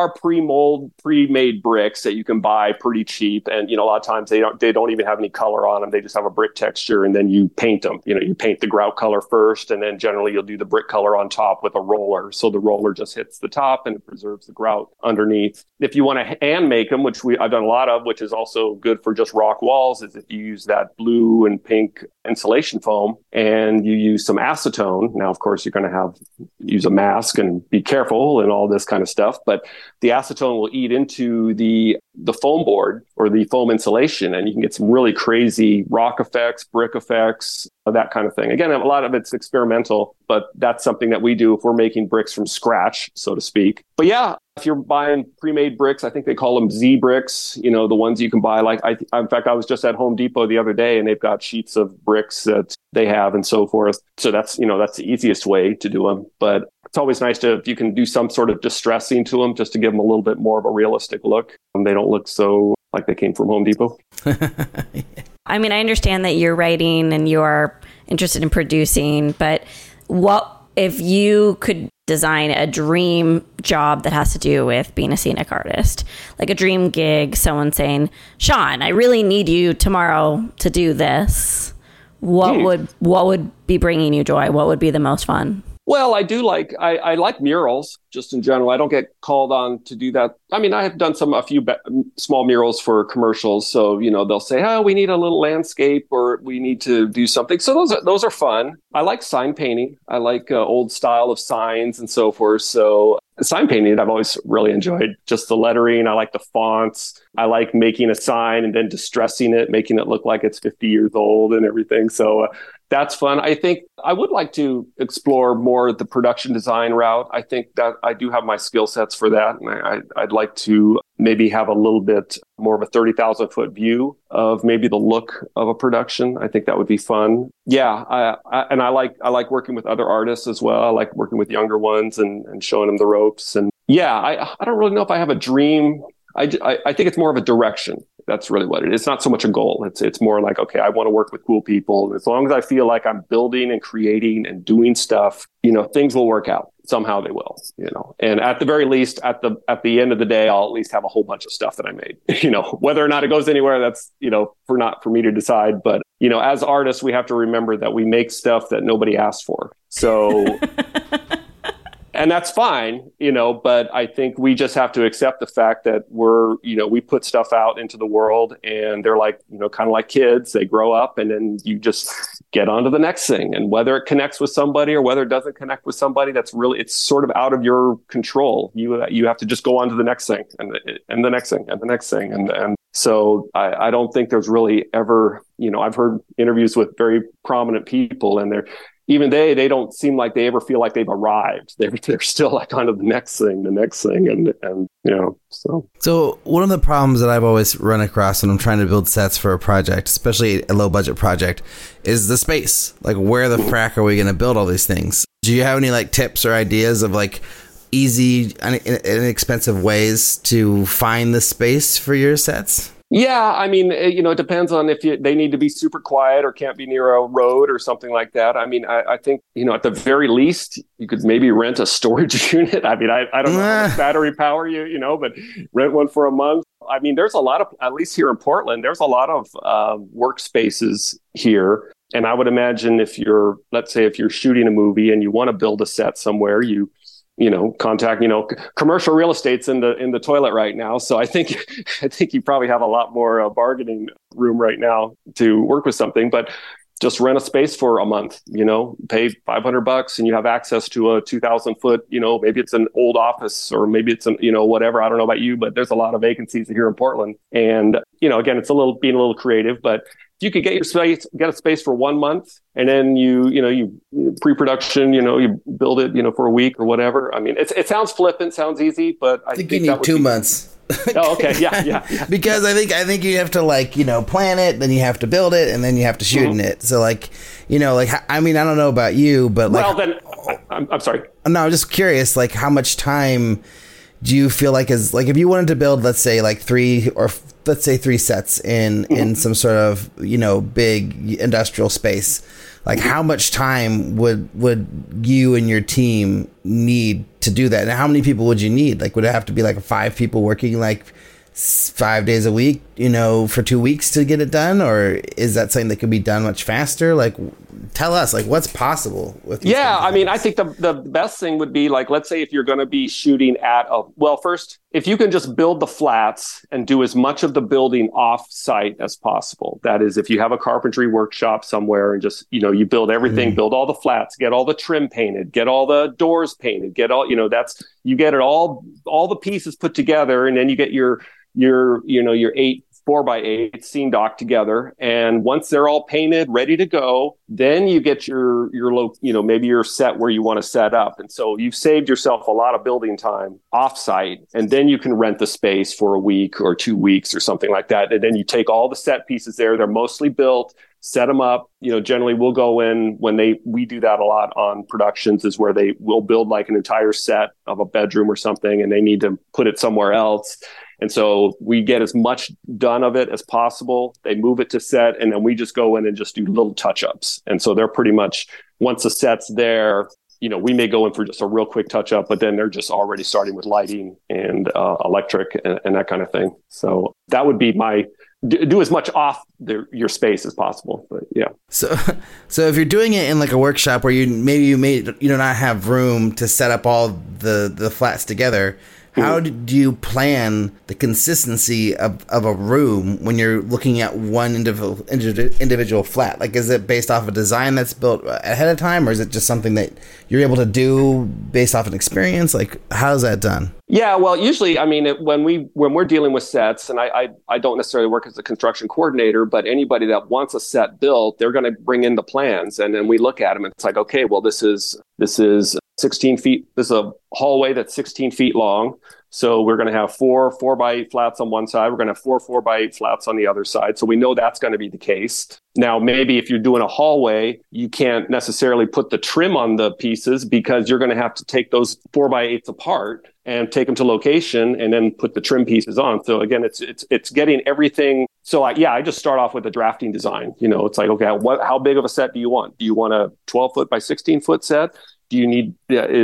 pre-made bricks that you can buy pretty cheap, and a lot of times they don't even have any color on them. They just have a brick texture, and then you paint them. You paint the grout color first, and then generally you'll do the brick color on top with a roller. So the roller just hits the top and it preserves the grout underneath. If you want to hand make them, which I've done a lot of, which is also good for just rock walls is if you use that blue and pink insulation foam and you use some acetone. Now, of course, you're going to use a mask and be careful and all this kind of stuff, but the acetone will eat into the foam board or the foam insulation, and you can get some really crazy rock effects, brick effects, that kind of thing. Again, a lot of it's experimental, but that's something that we do if we're making bricks from scratch, so to speak. But yeah, if you're buying pre-made bricks, I think they call them Z bricks, the ones you can buy. In fact, I was just at Home Depot the other day and they've got sheets of bricks that they have and so forth. So that's the easiest way to do them. But it's always nice if you can do some sort of distressing to them just to give them a little bit more of a realistic look. And they don't look so like they came from Home Depot. I mean, I understand that you're writing and you're interested in producing, but what if you could design a dream job that has to do with being a scenic artist, like a dream gig, someone saying, Sean, I really need you tomorrow to do this. What would be bringing you joy? What would be the most fun? Well, I do I like murals just in general. I don't get called on to do that. I mean, I have done a few small murals for commercials. So, they'll say, oh, we need a little landscape or we need to do something. So those are fun. I like sign painting. I like old style of signs and so forth. So sign painting, I've always really enjoyed just the lettering. I like the fonts. I like making a sign and then distressing it, making it look like it's 50 years old and everything. So that's fun. I think I would like to explore more the production design route. I think that I do have my skill sets for that. And I'd like to maybe have a little bit more of a 30,000 foot view of maybe the look of a production. I think that would be fun. Yeah. I like working with other artists as well. I like working with younger ones and showing them the ropes. And yeah, I don't really know if I have a dream. I think it's more of a direction. That's really what it is. It's not so much a goal. It's more like, okay, I want to work with cool people. As long as I feel like I'm building and creating and doing stuff, things will work out. Somehow they will, and at the very least, at the end of the day, I'll at least have a whole bunch of stuff that I made, whether or not it goes anywhere, that's, not for me to decide. But, as artists, we have to remember that we make stuff that nobody asked for. So and that's fine, but I think we just have to accept the fact that we put stuff out into the world and they're like, kind of like kids, they grow up and then you just get on to the next thing. And whether it connects with somebody or whether it doesn't connect with somebody, it's sort of out of your control. You have to just go on to the next thing and the next thing and the next thing. And so I don't think there's really ever, I've heard interviews with very prominent people and they don't seem like they ever feel like they've arrived. They're still like kind of the next thing. And So one of the problems that I've always run across when I'm trying to build sets for a project, especially a low budget project, is the space. Like, where the frack are we going to build all these things? Do you have any tips or ideas of easy, inexpensive ways to find the space for your sets? Yeah, I mean, it depends on if they need to be super quiet or can't be near a road or something like that. I mean, I think, at the very least, you could maybe rent a storage unit. I mean, I don't know how much battery power but rent one for a month. I mean, there's a lot of, at least here in Portland, there's a lot of workspaces here. And I would imagine let's say if you're shooting a movie and you want to build a set somewhere, contact, commercial real estate's in the toilet right now. So I think you probably have a lot more bargaining room right now to work with something, but just rent a space for a month, pay $500 and you have access to a 2,000 foot, maybe it's an old office or maybe it's whatever. I don't know about you, but there's a lot of vacancies here in Portland. And, again, it's being a little creative, but if you could get a space for 1 month and then you pre-production, you build it, for a week or whatever. I mean, it sounds flippant, sounds easy, but I think you need 2 months. Oh, okay. Yeah. Because I think you have to plan it, then you have to build it, and then you have to shoot in it. So I mean, I don't know about you, but then I'm sorry. No, I'm just curious, how much time do you feel is if you wanted to build, let's say 3 sets in some sort of, big industrial space, how much time would you and your team need to do that? And how many people would you need? Would it have to be 5 people working 5 days a week, for 2 weeks to get it done? Or is that something that could be done much faster? tell us, like, what's possible with these Yeah, kinds of I mean, things? I think the best thing would be, like, let's say if you're going to be shooting at first, if you can just build the flats and do as much of the building off site as possible. That is, if you have a carpentry workshop somewhere and just, you build everything, build all the flats, get all the trim painted, get all the doors painted, get all, you get it all the pieces put together, and then you get your 8 4x8 scene dock together. And once they're all painted, ready to go, then you get your maybe your set where you want to set up. And so you've saved yourself a lot of building time offsite, and then you can rent the space for a week or 2 weeks or something like that. And then you take all the set pieces there. They're mostly built, set them up. Generally we'll go in we do that a lot on productions, is where they will build like an entire set of a bedroom or something, and they need to put it somewhere else. And so we get as much done of it as possible. They move it to set, and then we just go in and just do little touch-ups. And so they're pretty much, once the set's there, we may go in for just a real quick touch-up, but then they're just already starting with lighting and electric and that kind of thing. So that would be do as much off your space as possible. But yeah. So if you're doing it in like a workshop where you do not have room to set up all the flats together, how do you plan the consistency of a room when you're looking at one individual flat? Like, is it based off a design that's built ahead of time, or is it just something that you're able to do based off an experience? Like, how's that done? Yeah, well, usually, I mean, when we're dealing with sets, and I don't necessarily work as a construction coordinator, but anybody that wants a set built, they're going to bring in the plans, and then we look at them, and it's like, okay, well, this is 16 feet. This is a hallway that's 16 feet long. So we're going to have 4 4x8 flats on one side. We're going to have 4 4x8 flats on the other side. So we know that's going to be the case. Now, maybe if you're doing a hallway, you can't necessarily put the trim on the pieces, because you're going to have to take those 4x8s apart and take them to location and then put the trim pieces on. So again, it's getting everything. So I just start off with a drafting design. It's like, okay, how big of a set do you want? Do you want a 12-foot by 16-foot set? Do you need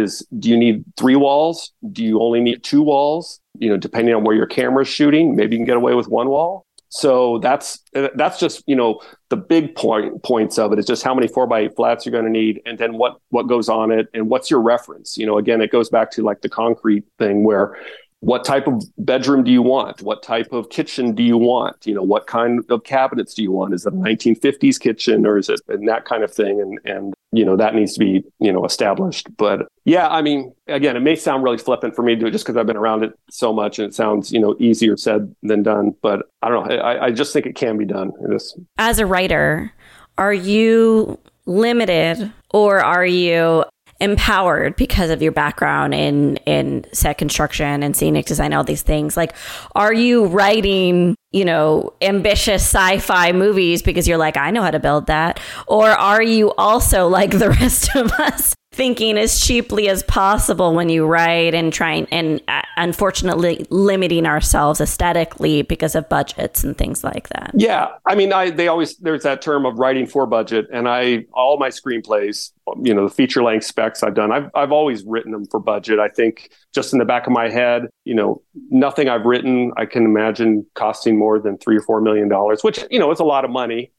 3 walls? Do you only need 2 walls? Depending on where your camera's shooting, maybe you can get away with 1 wall. So that's just, the big points of it is just how many 4x8 flats you're going to need, and then what goes on it, and what's your reference. Again, it goes back to like the concrete thing, where what type of bedroom do you want? What type of kitchen do you want? What kind of cabinets do you want? Is it a 1950s kitchen, or is it, and that kind of thing? And that needs to be, established. But yeah, I mean, again, it may sound really flippant for me to do it just because I've been around it so much, and it sounds, easier said than done. But I don't know. I just think it can be done. As a writer, are you limited, or are you empowered because of your background in set construction and scenic design, all these things? Like, are you writing, ambitious sci-fi movies because you're like, I know how to build that? Or are you also like the rest of us, thinking as cheaply as possible when you write, and trying, and unfortunately limiting ourselves aesthetically because of budgets and things like that? Yeah. I mean, there's that term of writing for budget, and all my screenplays, the feature length specs I've done, I've always written them for budget. I think just in the back of my head, nothing I've written, I can imagine costing more than $3 or $4 million, which, it's a lot of money,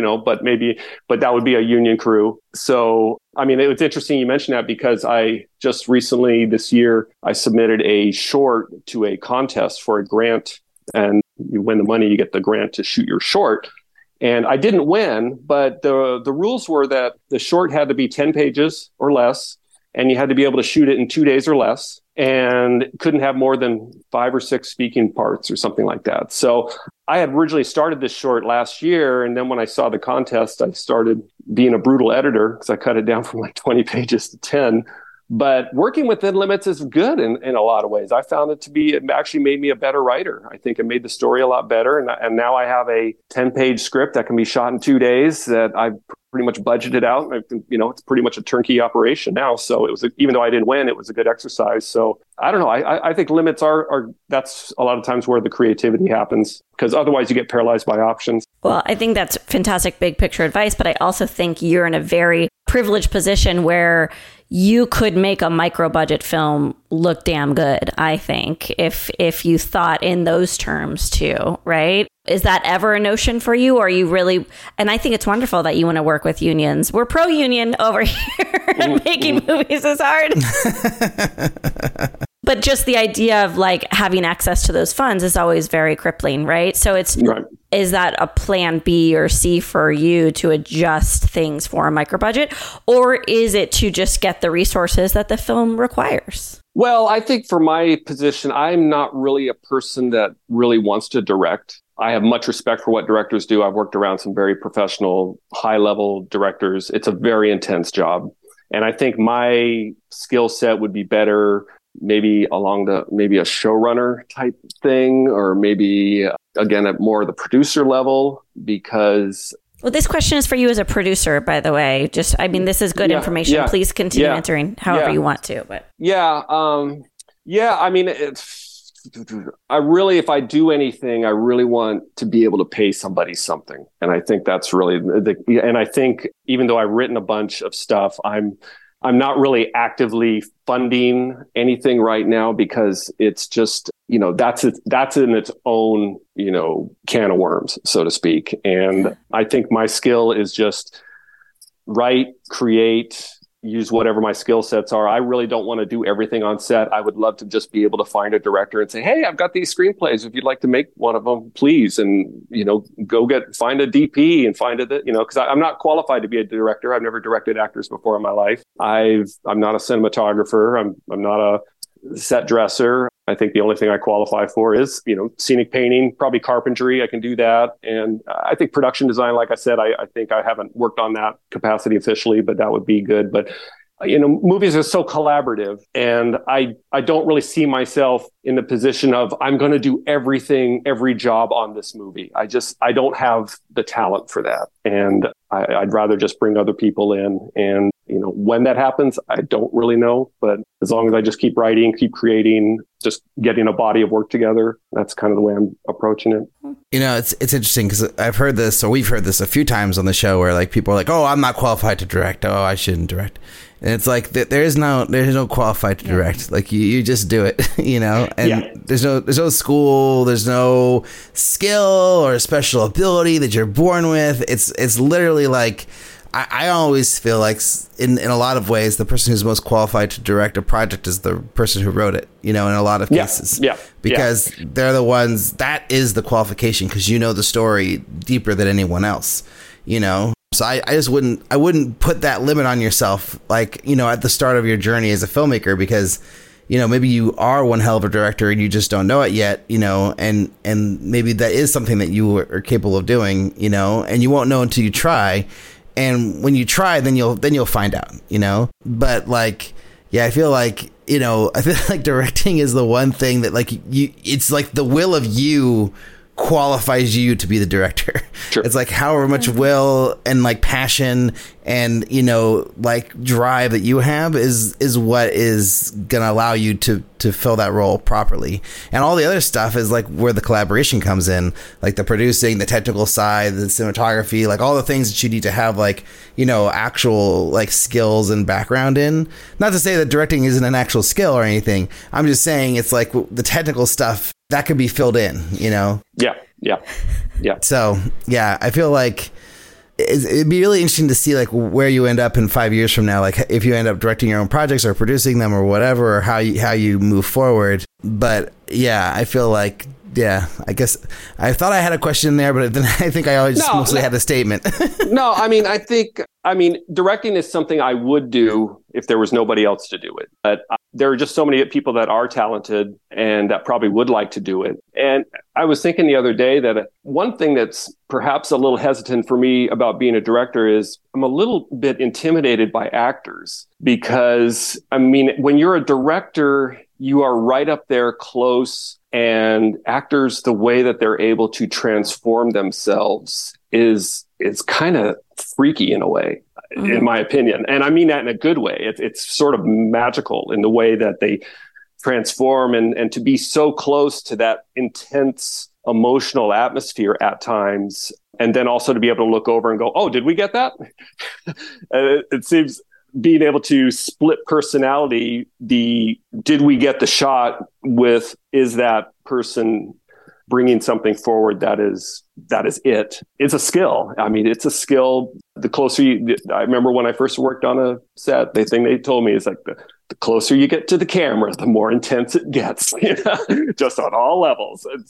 but that would be a union crew. So, I mean, it's interesting you mentioned that, because I just recently this year, I submitted a short to a contest for a grant, and you win the money, you get the grant to shoot your short. And I didn't win, but the rules were that the short had to be 10 pages or less, and you had to be able to shoot it in 2 days or less, and couldn't have more than 5 or 6 speaking parts or something like that. So I had originally started this short last year, and then when I saw the contest, I started being a brutal editor, because I cut it down from like 20 pages to 10. But working within limits is good in a lot of ways. I found it actually made me a better writer. I think it made the story a lot better. And now I have a 10-page script that can be shot in 2 days that I've pretty much budgeted out. It's pretty much a turnkey operation now. So even though I didn't win, it was a good exercise. So I don't know. I think limits that's a lot of times where the creativity happens, because otherwise you get paralyzed by options. Well, I think that's fantastic big picture advice, but I also think you're in a very privileged position where you could make a micro budget film look damn good, I think, if you thought in those terms too, right? Is that ever a notion for you? Or are you really, and I think it's wonderful that you want to work with unions. We're pro-union over here and making movies is hard. But just the idea of like having access to those funds is always very crippling, right? So it's, right. Is that a plan B or C for you to adjust things for a micro budget? Or is it to just get the resources that the film requires? Well, I think for my position, I'm not really a person that really wants to direct. I have much respect for what directors do. I've worked around some very professional, high-level directors. It's a very intense job. And I think my skill set would be better maybe along maybe a showrunner type thing, or maybe, again, at more the producer level, because... Well, this question is for you as a producer, by the way. This is good information. Yeah, please continue answering however you want to. But if I do anything, I really want to be able to pay somebody something. And I think that's really and I think even though I've written a bunch of stuff, I'm not really actively funding anything right now, because it's just, that's in its own, can of worms, so to speak. And I think my skill is just write, create, use whatever my skill sets are. I really don't want to do everything on set. I would love to just be able to find a director and say, hey, I've got these screenplays. If you'd like to make one of them, please. And, find a DP and find it, because I'm not qualified to be a director. I've never directed actors before in my life. I'm not a cinematographer. I'm not a set dresser. I think the only thing I qualify for is, scenic painting, probably carpentry. I can do that. And I think production design, like I said, I think I haven't worked on that capacity officially, but that would be good. But, movies are so collaborative, and I don't really see myself in the position of I'm going to do every job on this movie. I don't have the talent for that. And I'd rather just bring other people in. And, when that happens, I don't really know. But as long as I just keep writing, keep creating, just getting a body of work together, that's kind of the way I'm approaching it. It's interesting because I've heard this, or we've heard this a few times on the show, where like people are like, oh, I'm not qualified to direct. Oh, I shouldn't direct. And it's like there's no qualified to direct. Like you just do it, and there's no school, there's no skill or special ability that you're born with. It's literally like, I always feel like in a lot of ways, the person who's most qualified to direct a project is the person who wrote it, in a lot of cases. Because they're the ones, that is the qualification, because the story deeper than anyone else, So I wouldn't put that limit on yourself, like, at the start of your journey as a filmmaker, because, maybe you are one hell of a director and you just don't know it yet, and maybe that is something that you are capable of doing, and you won't know until you try. And when you try, then you'll find out, but like, I feel like, directing is the one thing that like it's like the will of you qualifies you to be the director. Sure. It's like however much will and like passion and like drive that you have is what is gonna allow you to fill that role properly. And all the other stuff is like where the collaboration comes in, like the producing, the technical side, the cinematography, like all the things that you need to have like actual like skills and background in. Not to say that directing isn't an actual skill or anything. I'm just saying it's like the technical stuff that could be filled in, Yeah. So, I feel like it'd be really interesting to see like where you end up in 5 years from now, like if you end up directing your own projects or producing them or whatever, or how you move forward. But I feel like, I guess I thought I had a question there, but then I think I always mostly had a statement. No, I mean, directing is something I would do if there was nobody else to do it. But there are just so many people that are talented and that probably would like to do it. And I was thinking the other day that one thing that's perhaps a little hesitant for me about being a director is I'm a little bit intimidated by actors, because, when you're a director, you are right up there close, and actors, the way that they're able to transform themselves is kind of freaky in a way, in my opinion. And I mean that in a good way. It's sort of magical in the way that they transform, and to be so close to that intense emotional atmosphere at times. And then also to be able to look over and go, oh, did we get that? It seems being able to split personality, did we get the shot with, is that person bringing something forward that is it? It's a skill. I mean, it's a skill. The closer I remember when I first worked on a set, the thing they told me is like the closer you get to the camera, the more intense it gets, just on all levels. And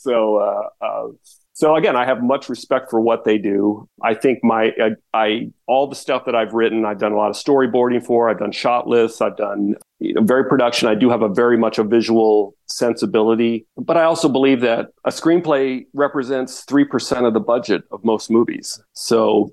so again, I have much respect for what they do. I think all the stuff that I've written, I've done a lot of storyboarding for. I've done shot lists. I've done very production. I do have very much a visual sensibility, but I also believe that a screenplay represents 3% of the budget of most movies. So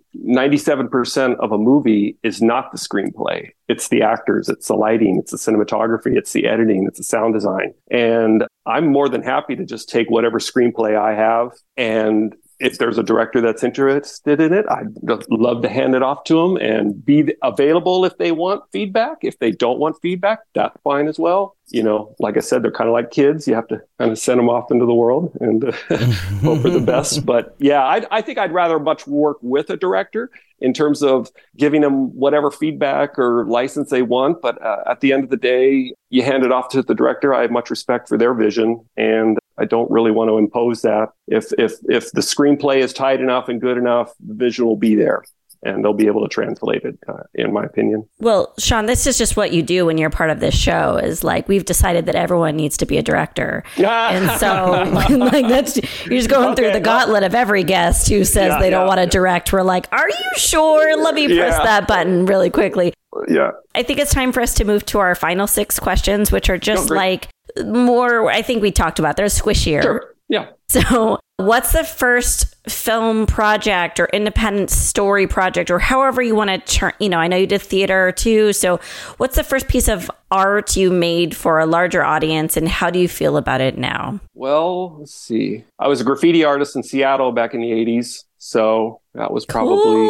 97% of a movie is not the screenplay. It's the actors, it's the lighting, it's the cinematography, it's the editing, it's the sound design. And I'm more than happy to just take whatever screenplay I have, and if there's a director that's interested in it, I'd love to hand it off to them and be available if they want feedback. If they don't want feedback, that's fine as well. Like I said, they're kind of like kids. You have to kind of send them off into the world and hope for the best. But yeah, I think I'd rather much work with a director in terms of giving them whatever feedback or license they want. But at the end of the day, you hand it off to the director. I have much respect for their vision, and I don't really want to impose that. If the screenplay is tight enough and good enough, the vision will be there, and they'll be able to translate it, in my opinion. Well, Sean, this is just what you do when you're part of this show, is like, we've decided that everyone needs to be a director. And so like you're just going through the gauntlet of every guest who says they don't want to direct. We're like, are you sure? Let me press that button really quickly. Yeah. I think it's time for us to move to our final 6 questions, which are just like more, I think we talked about, they're squishier. Sure. Yeah. So what's the first film project or independent story project, or however you want to turn, I know you did theater too. So what's the first piece of art you made for a larger audience, and how do you feel about it now? Well, let's see. I was a graffiti artist in Seattle back in the 80s. So that was probably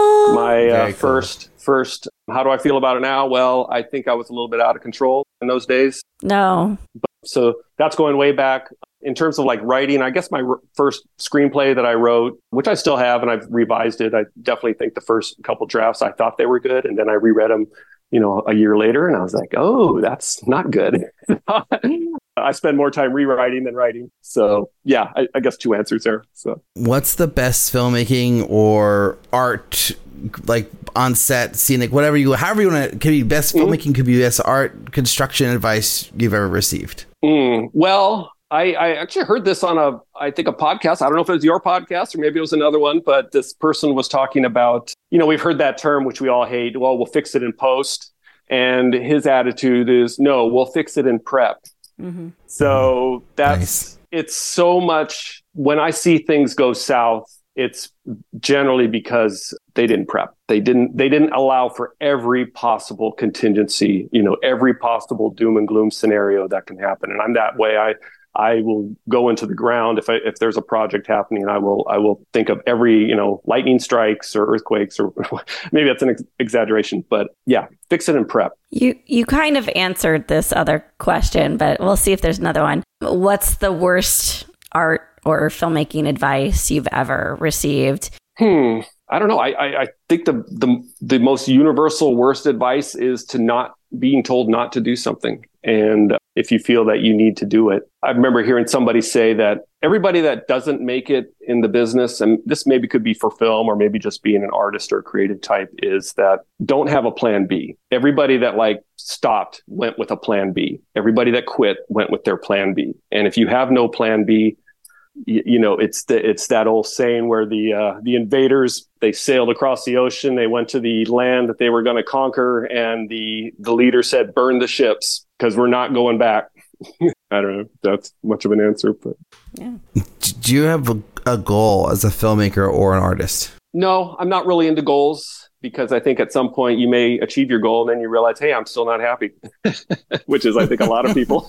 my first. How do I feel about it now? Well, I think I was a little bit out of control in those days. No. So that's going way back. In terms of like writing, I guess my first screenplay that I wrote, which I still have and I've revised it, I definitely think the first couple drafts, I thought they were good. And then I reread them, a year later, and I was like, oh, that's not good. I spend more time rewriting than writing. So yeah, I guess 2 answers there. So what's the best filmmaking or art, like on set, scenic, however you want to, could be best filmmaking, could be best art, construction advice you've ever received? Well, I actually heard this on a podcast. I don't know if it was your podcast or maybe it was another one, but this person was talking about, we've heard that term, which we all hate. Well, we'll fix it in post. And his attitude is, no, we'll fix it in prep. Mm-hmm. So it's so much, when I see things go south, it's generally because they didn't prep. They didn't allow for every possible contingency, every possible doom and gloom scenario that can happen. And I'm that way. I will go into the ground if there's a project happening. I will think of every, lightning strikes or earthquakes, or maybe that's an exaggeration, but yeah, fix it and prep. You kind of answered this other question, but we'll see if there's another one. What's the worst art or filmmaking advice you've ever received? I don't know. I think the most universal worst advice is to not being told not to do something. And if you feel that you need to do it. I remember hearing somebody say that everybody that doesn't make it in the business, and this maybe could be for film or maybe just being an artist or creative type, is that don't have a plan B. Everybody that stopped went with a plan B. Everybody that quit went with their plan B. And if you have no plan B, it's that old saying where the invaders, they sailed across the ocean, they went to the land that they were going to conquer, and the leader said, burn the ships because we're not going back. I don't know if that's much of an answer, but yeah. Do you have a goal as a filmmaker or an artist? No, I'm not really into goals, because I think at some point you may achieve your goal and then you realize, hey, I'm still not happy, which is, I think, a lot of people.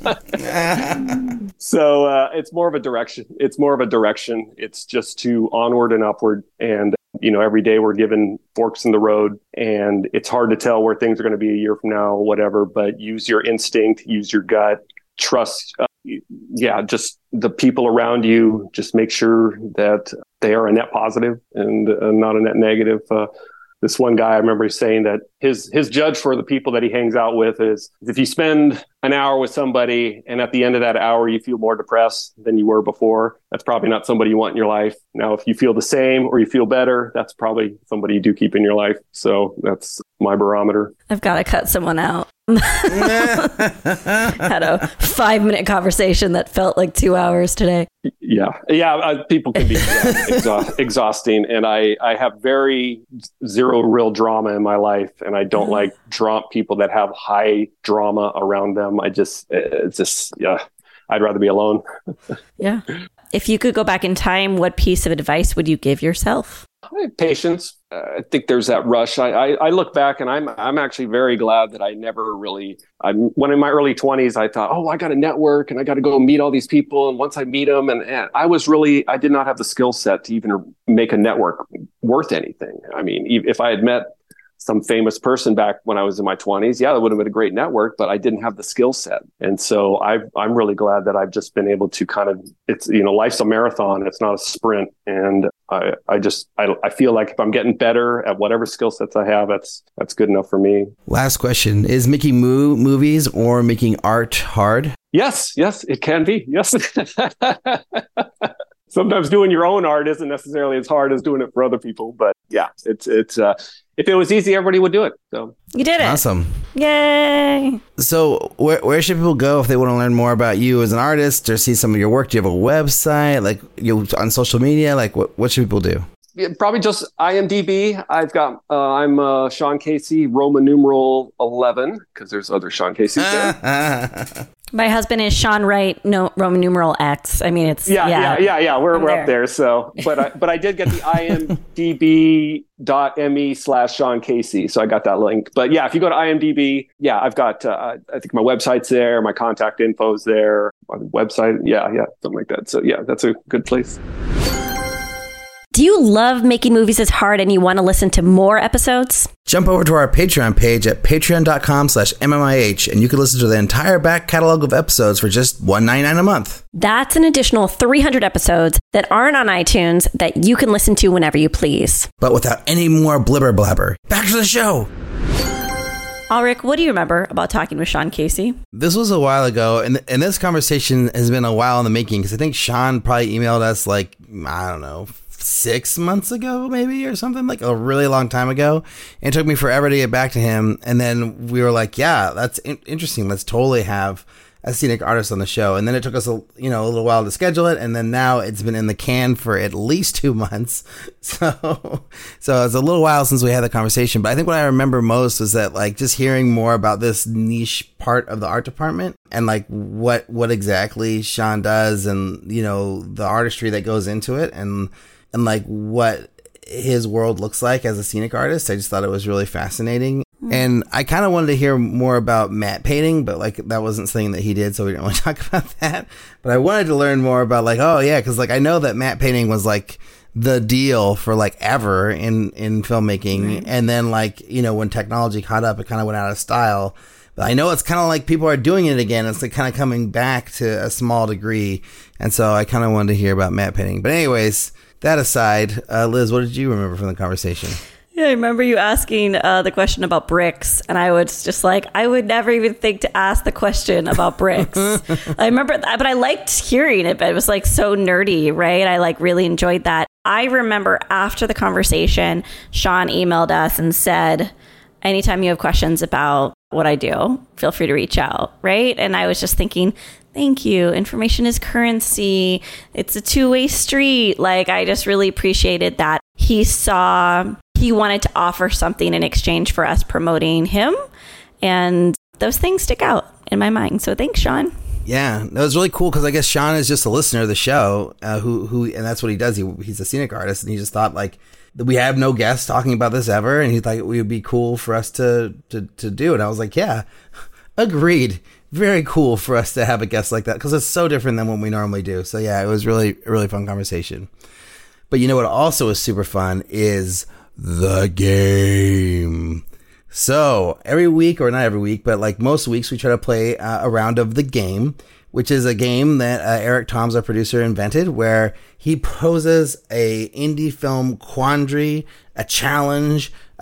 So it's more of a direction. It's just to onward and upward. And, every day we're given forks in the road, and it's hard to tell where things are going to be a year from now, whatever, but use your instinct, use your gut, trust. Just the people around you, just make sure that they are a net positive and not a net negative. this one guy, I remember saying that his judge for the people that he hangs out with is if you spend an hour with somebody and at the end of that hour you feel more depressed than you were before, that's probably not somebody you want in your life. Now, if you feel the same or you feel better, that's probably somebody you do keep in your life. So that's my barometer. I've got to cut someone out. Had a 5-minute conversation that felt like 2 hours today. Yeah. People can be exhausting, and I have zero real drama in my life, and I don't like people that have high drama around them. I'd rather be alone. Yeah. If you could go back in time, what piece of advice would you give yourself? Patience. I think there's that rush. I look back and I'm actually very glad that I never really, when in my early 20s, I thought, I got to network and I got to go meet all these people. And once I meet them, and I did not have the skill set to even make a network worth anything. I mean, if I had met some famous person back when I was in my 20s, that would have been a great network, but I didn't have the skill set. And so I'm really glad that I've just been able to life's a marathon. It's not a sprint. And I feel like if I'm getting better at whatever skill sets I have, that's good enough for me. Last question. Is making movies or making art hard? Yes, it can be. Yes. Sometimes doing your own art isn't necessarily as hard as doing it for other people, but yeah, it's if it was easy, everybody would do it. So you did it. Awesome. Yay. So where should people go if they want to learn more about you as an artist or see some of your work? Do you have a website, like you on social media? Like what should people do? Yeah, probably just IMDb. I'm Sean Casey, Roman numeral 11, because there's other Sean Caseys there. My husband is Sean Wright, no Roman numeral X. I mean, it's yeah. We're up there. So, but I did get the IMDb.me/Sean Casey. So I got that link. But yeah, if you go to IMDb, I've got I think my website's there, my contact info's there, my website, something like that. So yeah, that's a good place. Do you love Making Movies is Hard and you want to listen to more episodes? Jump over to our Patreon page at patreon.com/MMIH and you can listen to the entire back catalog of episodes for just $1.99 a month. That's an additional 300 episodes that aren't on iTunes that you can listen to whenever you please. But without any more blibber blabber. Back to the show. Ulrich, what do you remember about talking with Sean Casey? This was a while ago, and this conversation has been a while in the making because I think Sean probably emailed us 6 months ago, maybe, or something, like a really long time ago. And it took me forever to get back to him. And then we were like, yeah, that's interesting. Let's totally have a scenic artist on the show. And then it took us a little while to schedule it. And then now it's been in the can for at least 2 months. So it's a little while since we had the conversation. But I think what I remember most was that just hearing more about this niche part of the art department and what exactly Sean does and, the artistry that goes into it and what his world looks like as a scenic artist. I just thought it was really fascinating. And I kind of wanted to hear more about matte painting, but that wasn't something that he did, so we didn't want to talk about that. But I wanted to learn more about because I know that matte painting was the deal for ever in filmmaking. Right. And then when technology caught up, it kind of went out of style. But I know it's kind of people are doing it again. It's kind of coming back to a small degree. And so I kind of wanted to hear about matte painting. But anyways, that aside, Liz, what did you remember from the conversation? Yeah, I remember you asking the question about bricks, and I was just I would never even think to ask the question about bricks. I remember that, but I liked hearing it, but it was so nerdy, right? I really enjoyed that. I remember after the conversation, Sean emailed us and said, anytime you have questions about what I do, feel free to reach out, right? And I was just thinking, thank you. Information is currency. It's a two-way street. I just really appreciated that he wanted to offer something in exchange for us promoting him. And those things stick out in my mind. So thanks, Sean. Yeah, that was really cool because I guess Sean is just a listener of the show who and that's what he does. He's a scenic artist and he just thought we have no guests talking about this ever. And he thought it would be cool for us to do it. I was like, yeah, agreed. Very cool for us to have a guest like that because it's so different than what we normally do. So yeah, it was really, really fun conversation. But what also is super fun is the game. So every week, or not every week, but most weeks we try to play a round of the game, which is a game that Eric Toms, our producer, invented where he poses a indie film quandary, a challenge,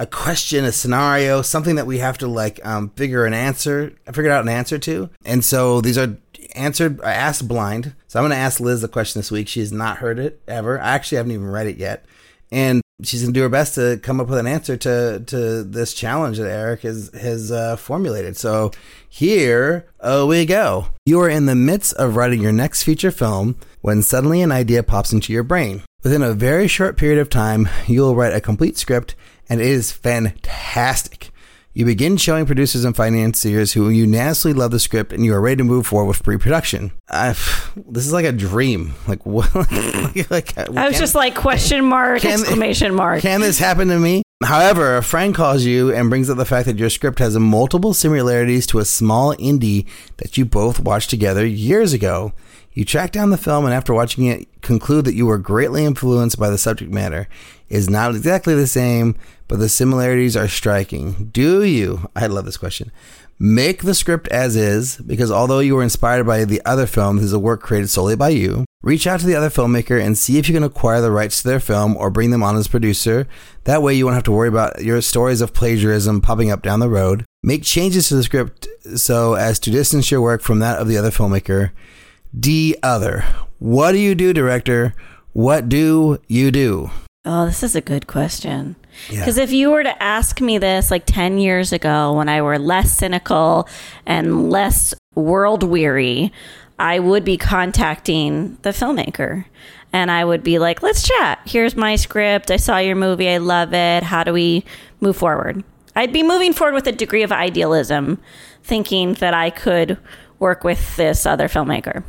a question, a scenario, something that we have to figure out an answer to. And so these are asked blind. So I'm going to ask Liz the question this week. She has not heard it ever. I actually haven't even read it yet. And she's going to do her best to come up with an answer to this challenge that Eric has formulated. So here we go. You are in the midst of writing your next feature film when suddenly an idea pops into your brain. Within a very short period of time, you will write a complete script, and it is fantastic. You begin showing producers and financiers who unanimously love the script, and you are ready to move forward with pre-production. This is like a dream. Like what? I was just like question mark, exclamation mark. Can this happen to me? However, a friend calls you and brings up the fact that your script has multiple similarities to a small indie that you both watched together years ago. You track down the film, and after watching it, conclude that you were greatly influenced by the subject matter. It is not exactly the same, but the similarities are striking. Do you, I love this question, make the script as is, because although you were inspired by the other film, this is a work created solely by you. Reach out to the other filmmaker and see if you can acquire the rights to their film or bring them on as producer. That way you won't have to worry about your stories of plagiarism popping up down the road. Make changes to the script so as to distance your work from that of the other filmmaker. D. Other. What do you do, director? What do you do? Oh, this is a good question. Because if you were to ask me this like 10 years ago when I were less cynical and less world weary, I would be contacting the filmmaker. And I would be like, let's chat. Here's my script. I saw your movie. I love it. How do we move forward? I'd be moving forward with a degree of idealism, thinking that I could work with this other filmmaker.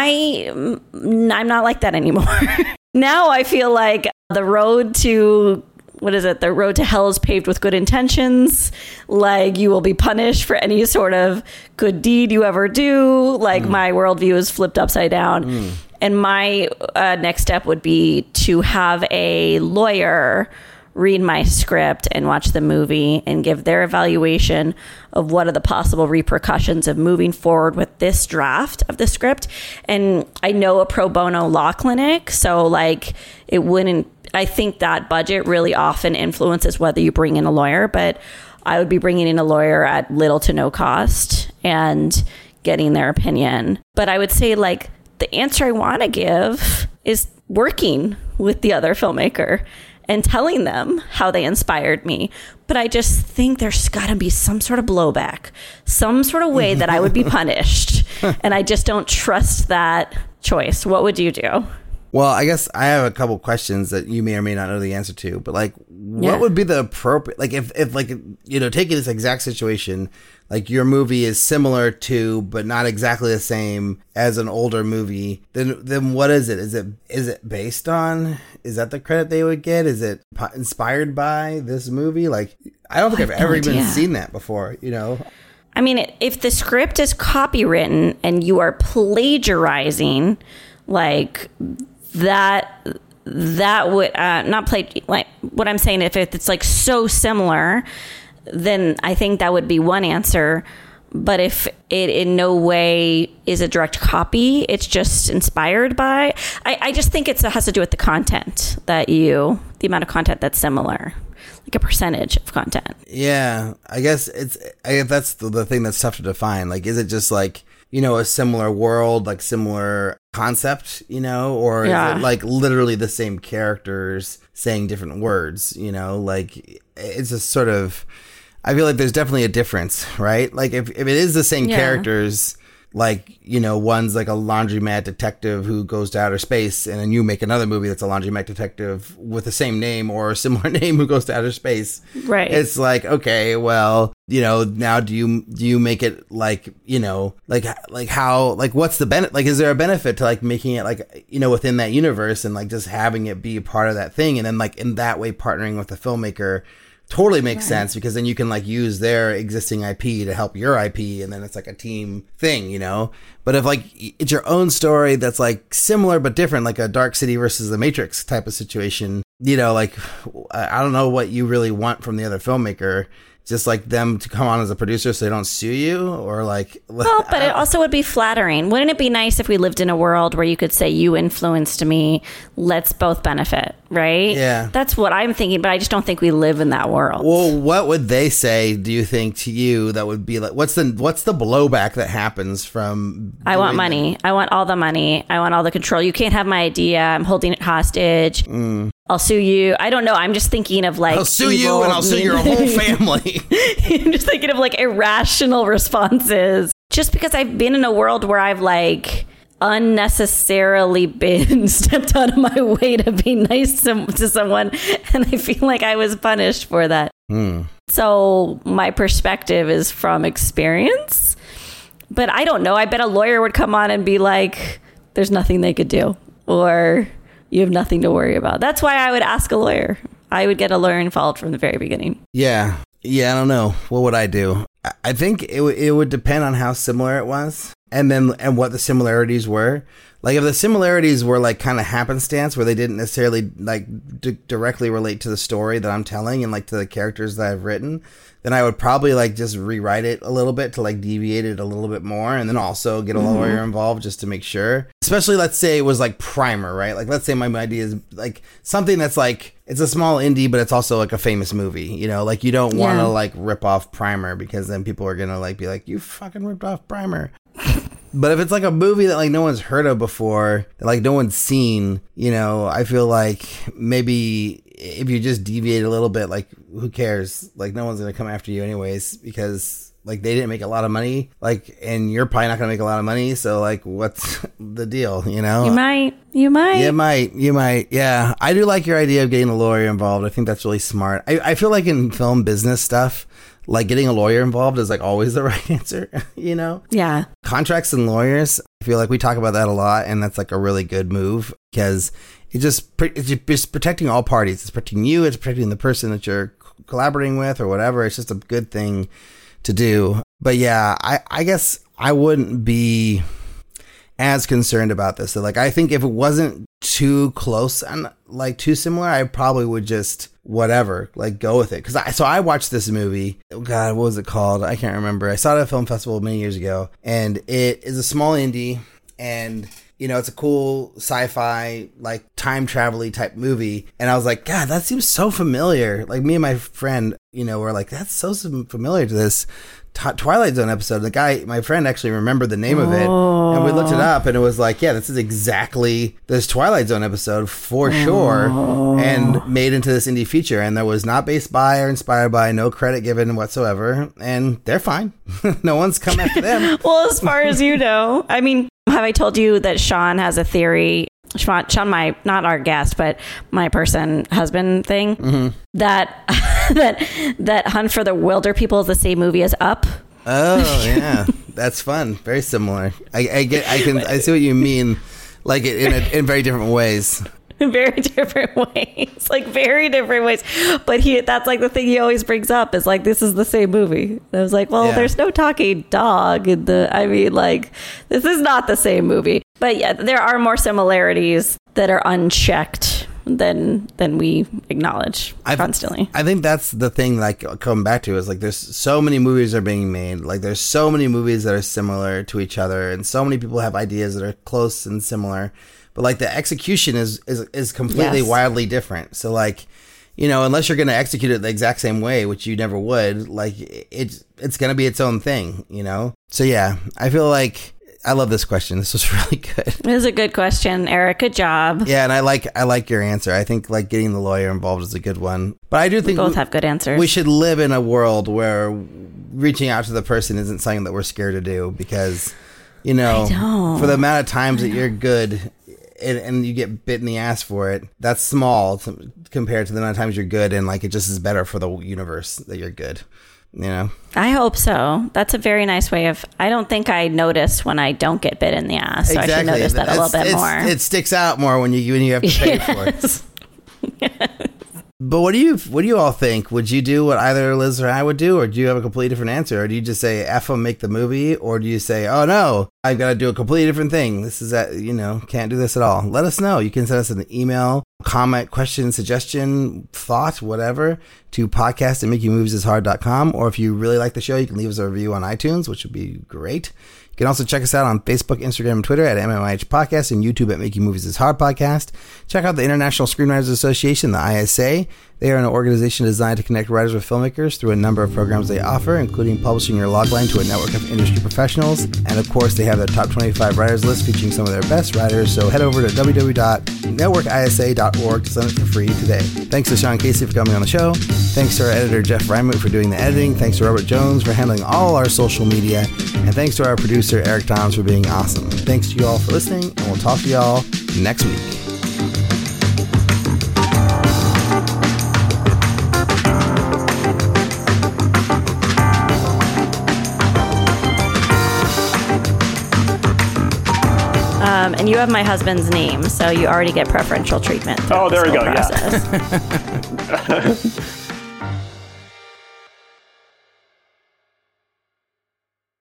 I'm not like that anymore. Now I feel like the road to hell is paved with good intentions. Like, you will be punished for any sort of good deed you ever do. Like, my worldview is flipped upside down. And my next step would be to have a lawyer read my script and watch the movie and give their evaluation of what are the possible repercussions of moving forward with this draft of the script. And I know a pro bono law clinic, so like I think that budget really often influences whether you bring in a lawyer, but I would be bringing in a lawyer at little to no cost and getting their opinion. But I would say like the answer I want to give is working with the other filmmaker and telling them how they inspired me. But I just think there's got to be some sort of blowback, some sort of way that I would be punished. And I just don't trust that choice. What would you do? Well, I guess I have a couple questions that you may or may not know the answer to, but like, what would be the appropriate, like if like, you know, taking this exact situation, like your movie is similar to, but not exactly the same as an older movie, then what is it? Is it based on, is that the credit they would get? Is it inspired by this movie? Like, I don't think I've ever even seen that before, you know? I mean, if the script is copywritten and you are plagiarizing, like that would not play, like what I'm saying, if it's like so similar, then I think that would be one answer. But if it in no way is a direct copy, it's just inspired by, I just think it has to do with the content the amount of content that's similar, like a percentage of content. Yeah, I guess that's the thing that's tough to define. Like, is it just like, you know, a similar world, like similar concept, you know, or is it like literally the same characters saying different words, you know, like it's just sort of, I feel like there's definitely a difference, right? Like if it is the same characters, like, you know, one's like a laundromat detective who goes to outer space, and then you make another movie that's a laundromat detective with the same name or a similar name who goes to outer space. Right. It's like, okay, well, you know, now do you make it like, you know, like how, like what's the benefit? Like, is there a benefit to like making it like, you know, within that universe and like just having it be a part of that thing, and then like in that way partnering with the filmmaker totally makes sense, because then you can like use their existing IP to help your IP, and then it's like a team thing, you know. But if like it's your own story that's like similar but different, like a Dark City versus the Matrix type of situation, you know, like I don't know what you really want from the other filmmaker just like them to come on as a producer so they don't sue you, or like? Well, but it also would be flattering. Wouldn't it be nice if we lived in a world where you could say, you influenced me, let's both benefit, right? Yeah. That's what I'm thinking, but I just don't think we live in that world. Well, what would they say, do you think, to you that would be like, what's the blowback that happens from? I want money. I want all the money. I want all the control. You can't have my idea. I'm holding it hostage. I'll sue you. I don't know. I'm just thinking of like, I'll sue you and I'll sue your whole family. I'm just thinking of like irrational responses. Just because I've been in a world where I've like unnecessarily been stepped out of my way to be nice to someone, and I feel like I was punished for that. So my perspective is from experience, but I don't know. I bet a lawyer would come on and be like, there's nothing they could do, or you have nothing to worry about. That's why I would ask a lawyer. I would get a lawyer involved from the very beginning. Yeah, I don't know. What would I do? I think it would depend on how similar it was, and what the similarities were. Like if the similarities were like kind of happenstance, where they didn't necessarily like directly relate to the story that I'm telling and like to the characters that I've written, then I would probably like just rewrite it a little bit to like deviate it a little bit more, and then also get a lawyer involved just to make sure. Especially, let's say it was like Primer, right? Like let's say my idea is like something that's like, it's a small indie, but it's also like a famous movie, you know, like you don't want to like rip off Primer, because then people are going to like be like, you fucking ripped off Primer. But if it's like a movie that like no one's heard of before, that like no one's seen, you know, I feel like maybe if you just deviate a little bit, like who cares? Like no one's going to come after you anyways, because like they didn't make a lot of money, like, and you're probably not going to make a lot of money. So like, what's the deal? You know, you might. Yeah. I do like your idea of getting a lawyer involved. I think that's really smart. I feel like in film business stuff, like getting a lawyer involved is like always the right answer, you know? Yeah. Contracts and lawyers, I feel like we talk about that a lot, and that's like a really good move, because it's just protecting all parties. It's protecting you, it's protecting the person that you're collaborating with or whatever. It's just a good thing to do. But yeah, I guess I wouldn't be as concerned about this. So like, I think if it wasn't too close and like too similar, I probably would just whatever, like go with it. Cause I watched this movie. Oh God, what was it called? I can't remember. I saw it at a film festival many years ago, and it is a small indie, and you know, it's a cool sci-fi, like time travel-y type movie. And I was like, God, that seems so familiar. Like me and my friend, you know, were like, that's so familiar to this Twilight Zone episode. The guy, my friend, actually remembered the name of it, and we looked it up, and it was like, yeah, this is exactly this Twilight Zone episode for sure, and made into this indie feature. And there was not based by or inspired by, no credit given whatsoever, and they're fine. No one's come after them. Well, as far as you know, I mean, have I told you that Sean has a theory? Sean, not our guest, but my husband thing, that Hunt for the Wilder People is the same movie as Up. Oh yeah, that's fun. Very similar. I see what you mean. Like in very different ways. Very different ways, like very different ways. But that's like the thing he always brings up is like, this is the same movie. And I was like, well, there's no talking dog in like, this is not the same movie. But yeah, there are more similarities that are unchecked than we acknowledge constantly. I think that's the thing, like, coming back to is like, there's so many movies that are being made. Like, there's so many movies that are similar to each other, and so many people have ideas that are close and similar. But like the execution is completely wildly different. So like, you know, unless you're going to execute it the exact same way, which you never would, like it's going to be its own thing, you know? So yeah, I feel like I love this question. This was really good. It was a good question, Eric. Good job. Yeah, and I like your answer. I think like getting the lawyer involved is a good one. But I do think we both have good answers. We should live in a world where reaching out to the person isn't something that we're scared to do, because, you know, for the amount of times that you're good and you get bit in the ass for it, that's small compared to the amount of times you're good, and like it just is better for the universe that you're good, you know? I hope so. That's a very nice way of, I don't think I notice when I don't get bit in the ass, so exactly. I should notice that a little bit more. It sticks out more when you have to pay for it. Yes. But what do you all think? Would you do what either Liz or I would do, or do you have a completely different answer? Or do you just say F them, make the movie, or do you say, oh no, I've got to do a completely different thing? This is can't do this at all. Let us know. You can send us an email, comment, question, suggestion, thought, whatever, to podcast@makingmoviesishard.com. Or if you really like the show, you can leave us a review on iTunes, which would be great. You can also check us out on Facebook, Instagram, and Twitter at MMIH Podcast, and YouTube at Making Movies is Hard Podcast. Check out the International Screenwriters Association, the ISA. They are an organization designed to connect writers with filmmakers through a number of programs they offer, including publishing your logline to a network of industry professionals. And of course, they have their top 25 writers list featuring some of their best writers. So head over to www.networkisa.org to sign up for free today. Thanks to Sean Casey for coming on the show. Thanks to our editor, Jeff Reimuth, for doing the editing. Thanks to Robert Jones for handling all our social media. And thanks to our producer, Eric Toms, for being awesome. Thanks to you all for listening, and we'll talk to you all next week. And you have my husband's name, so you already get preferential treatment. Oh, there we go. Process. Yeah.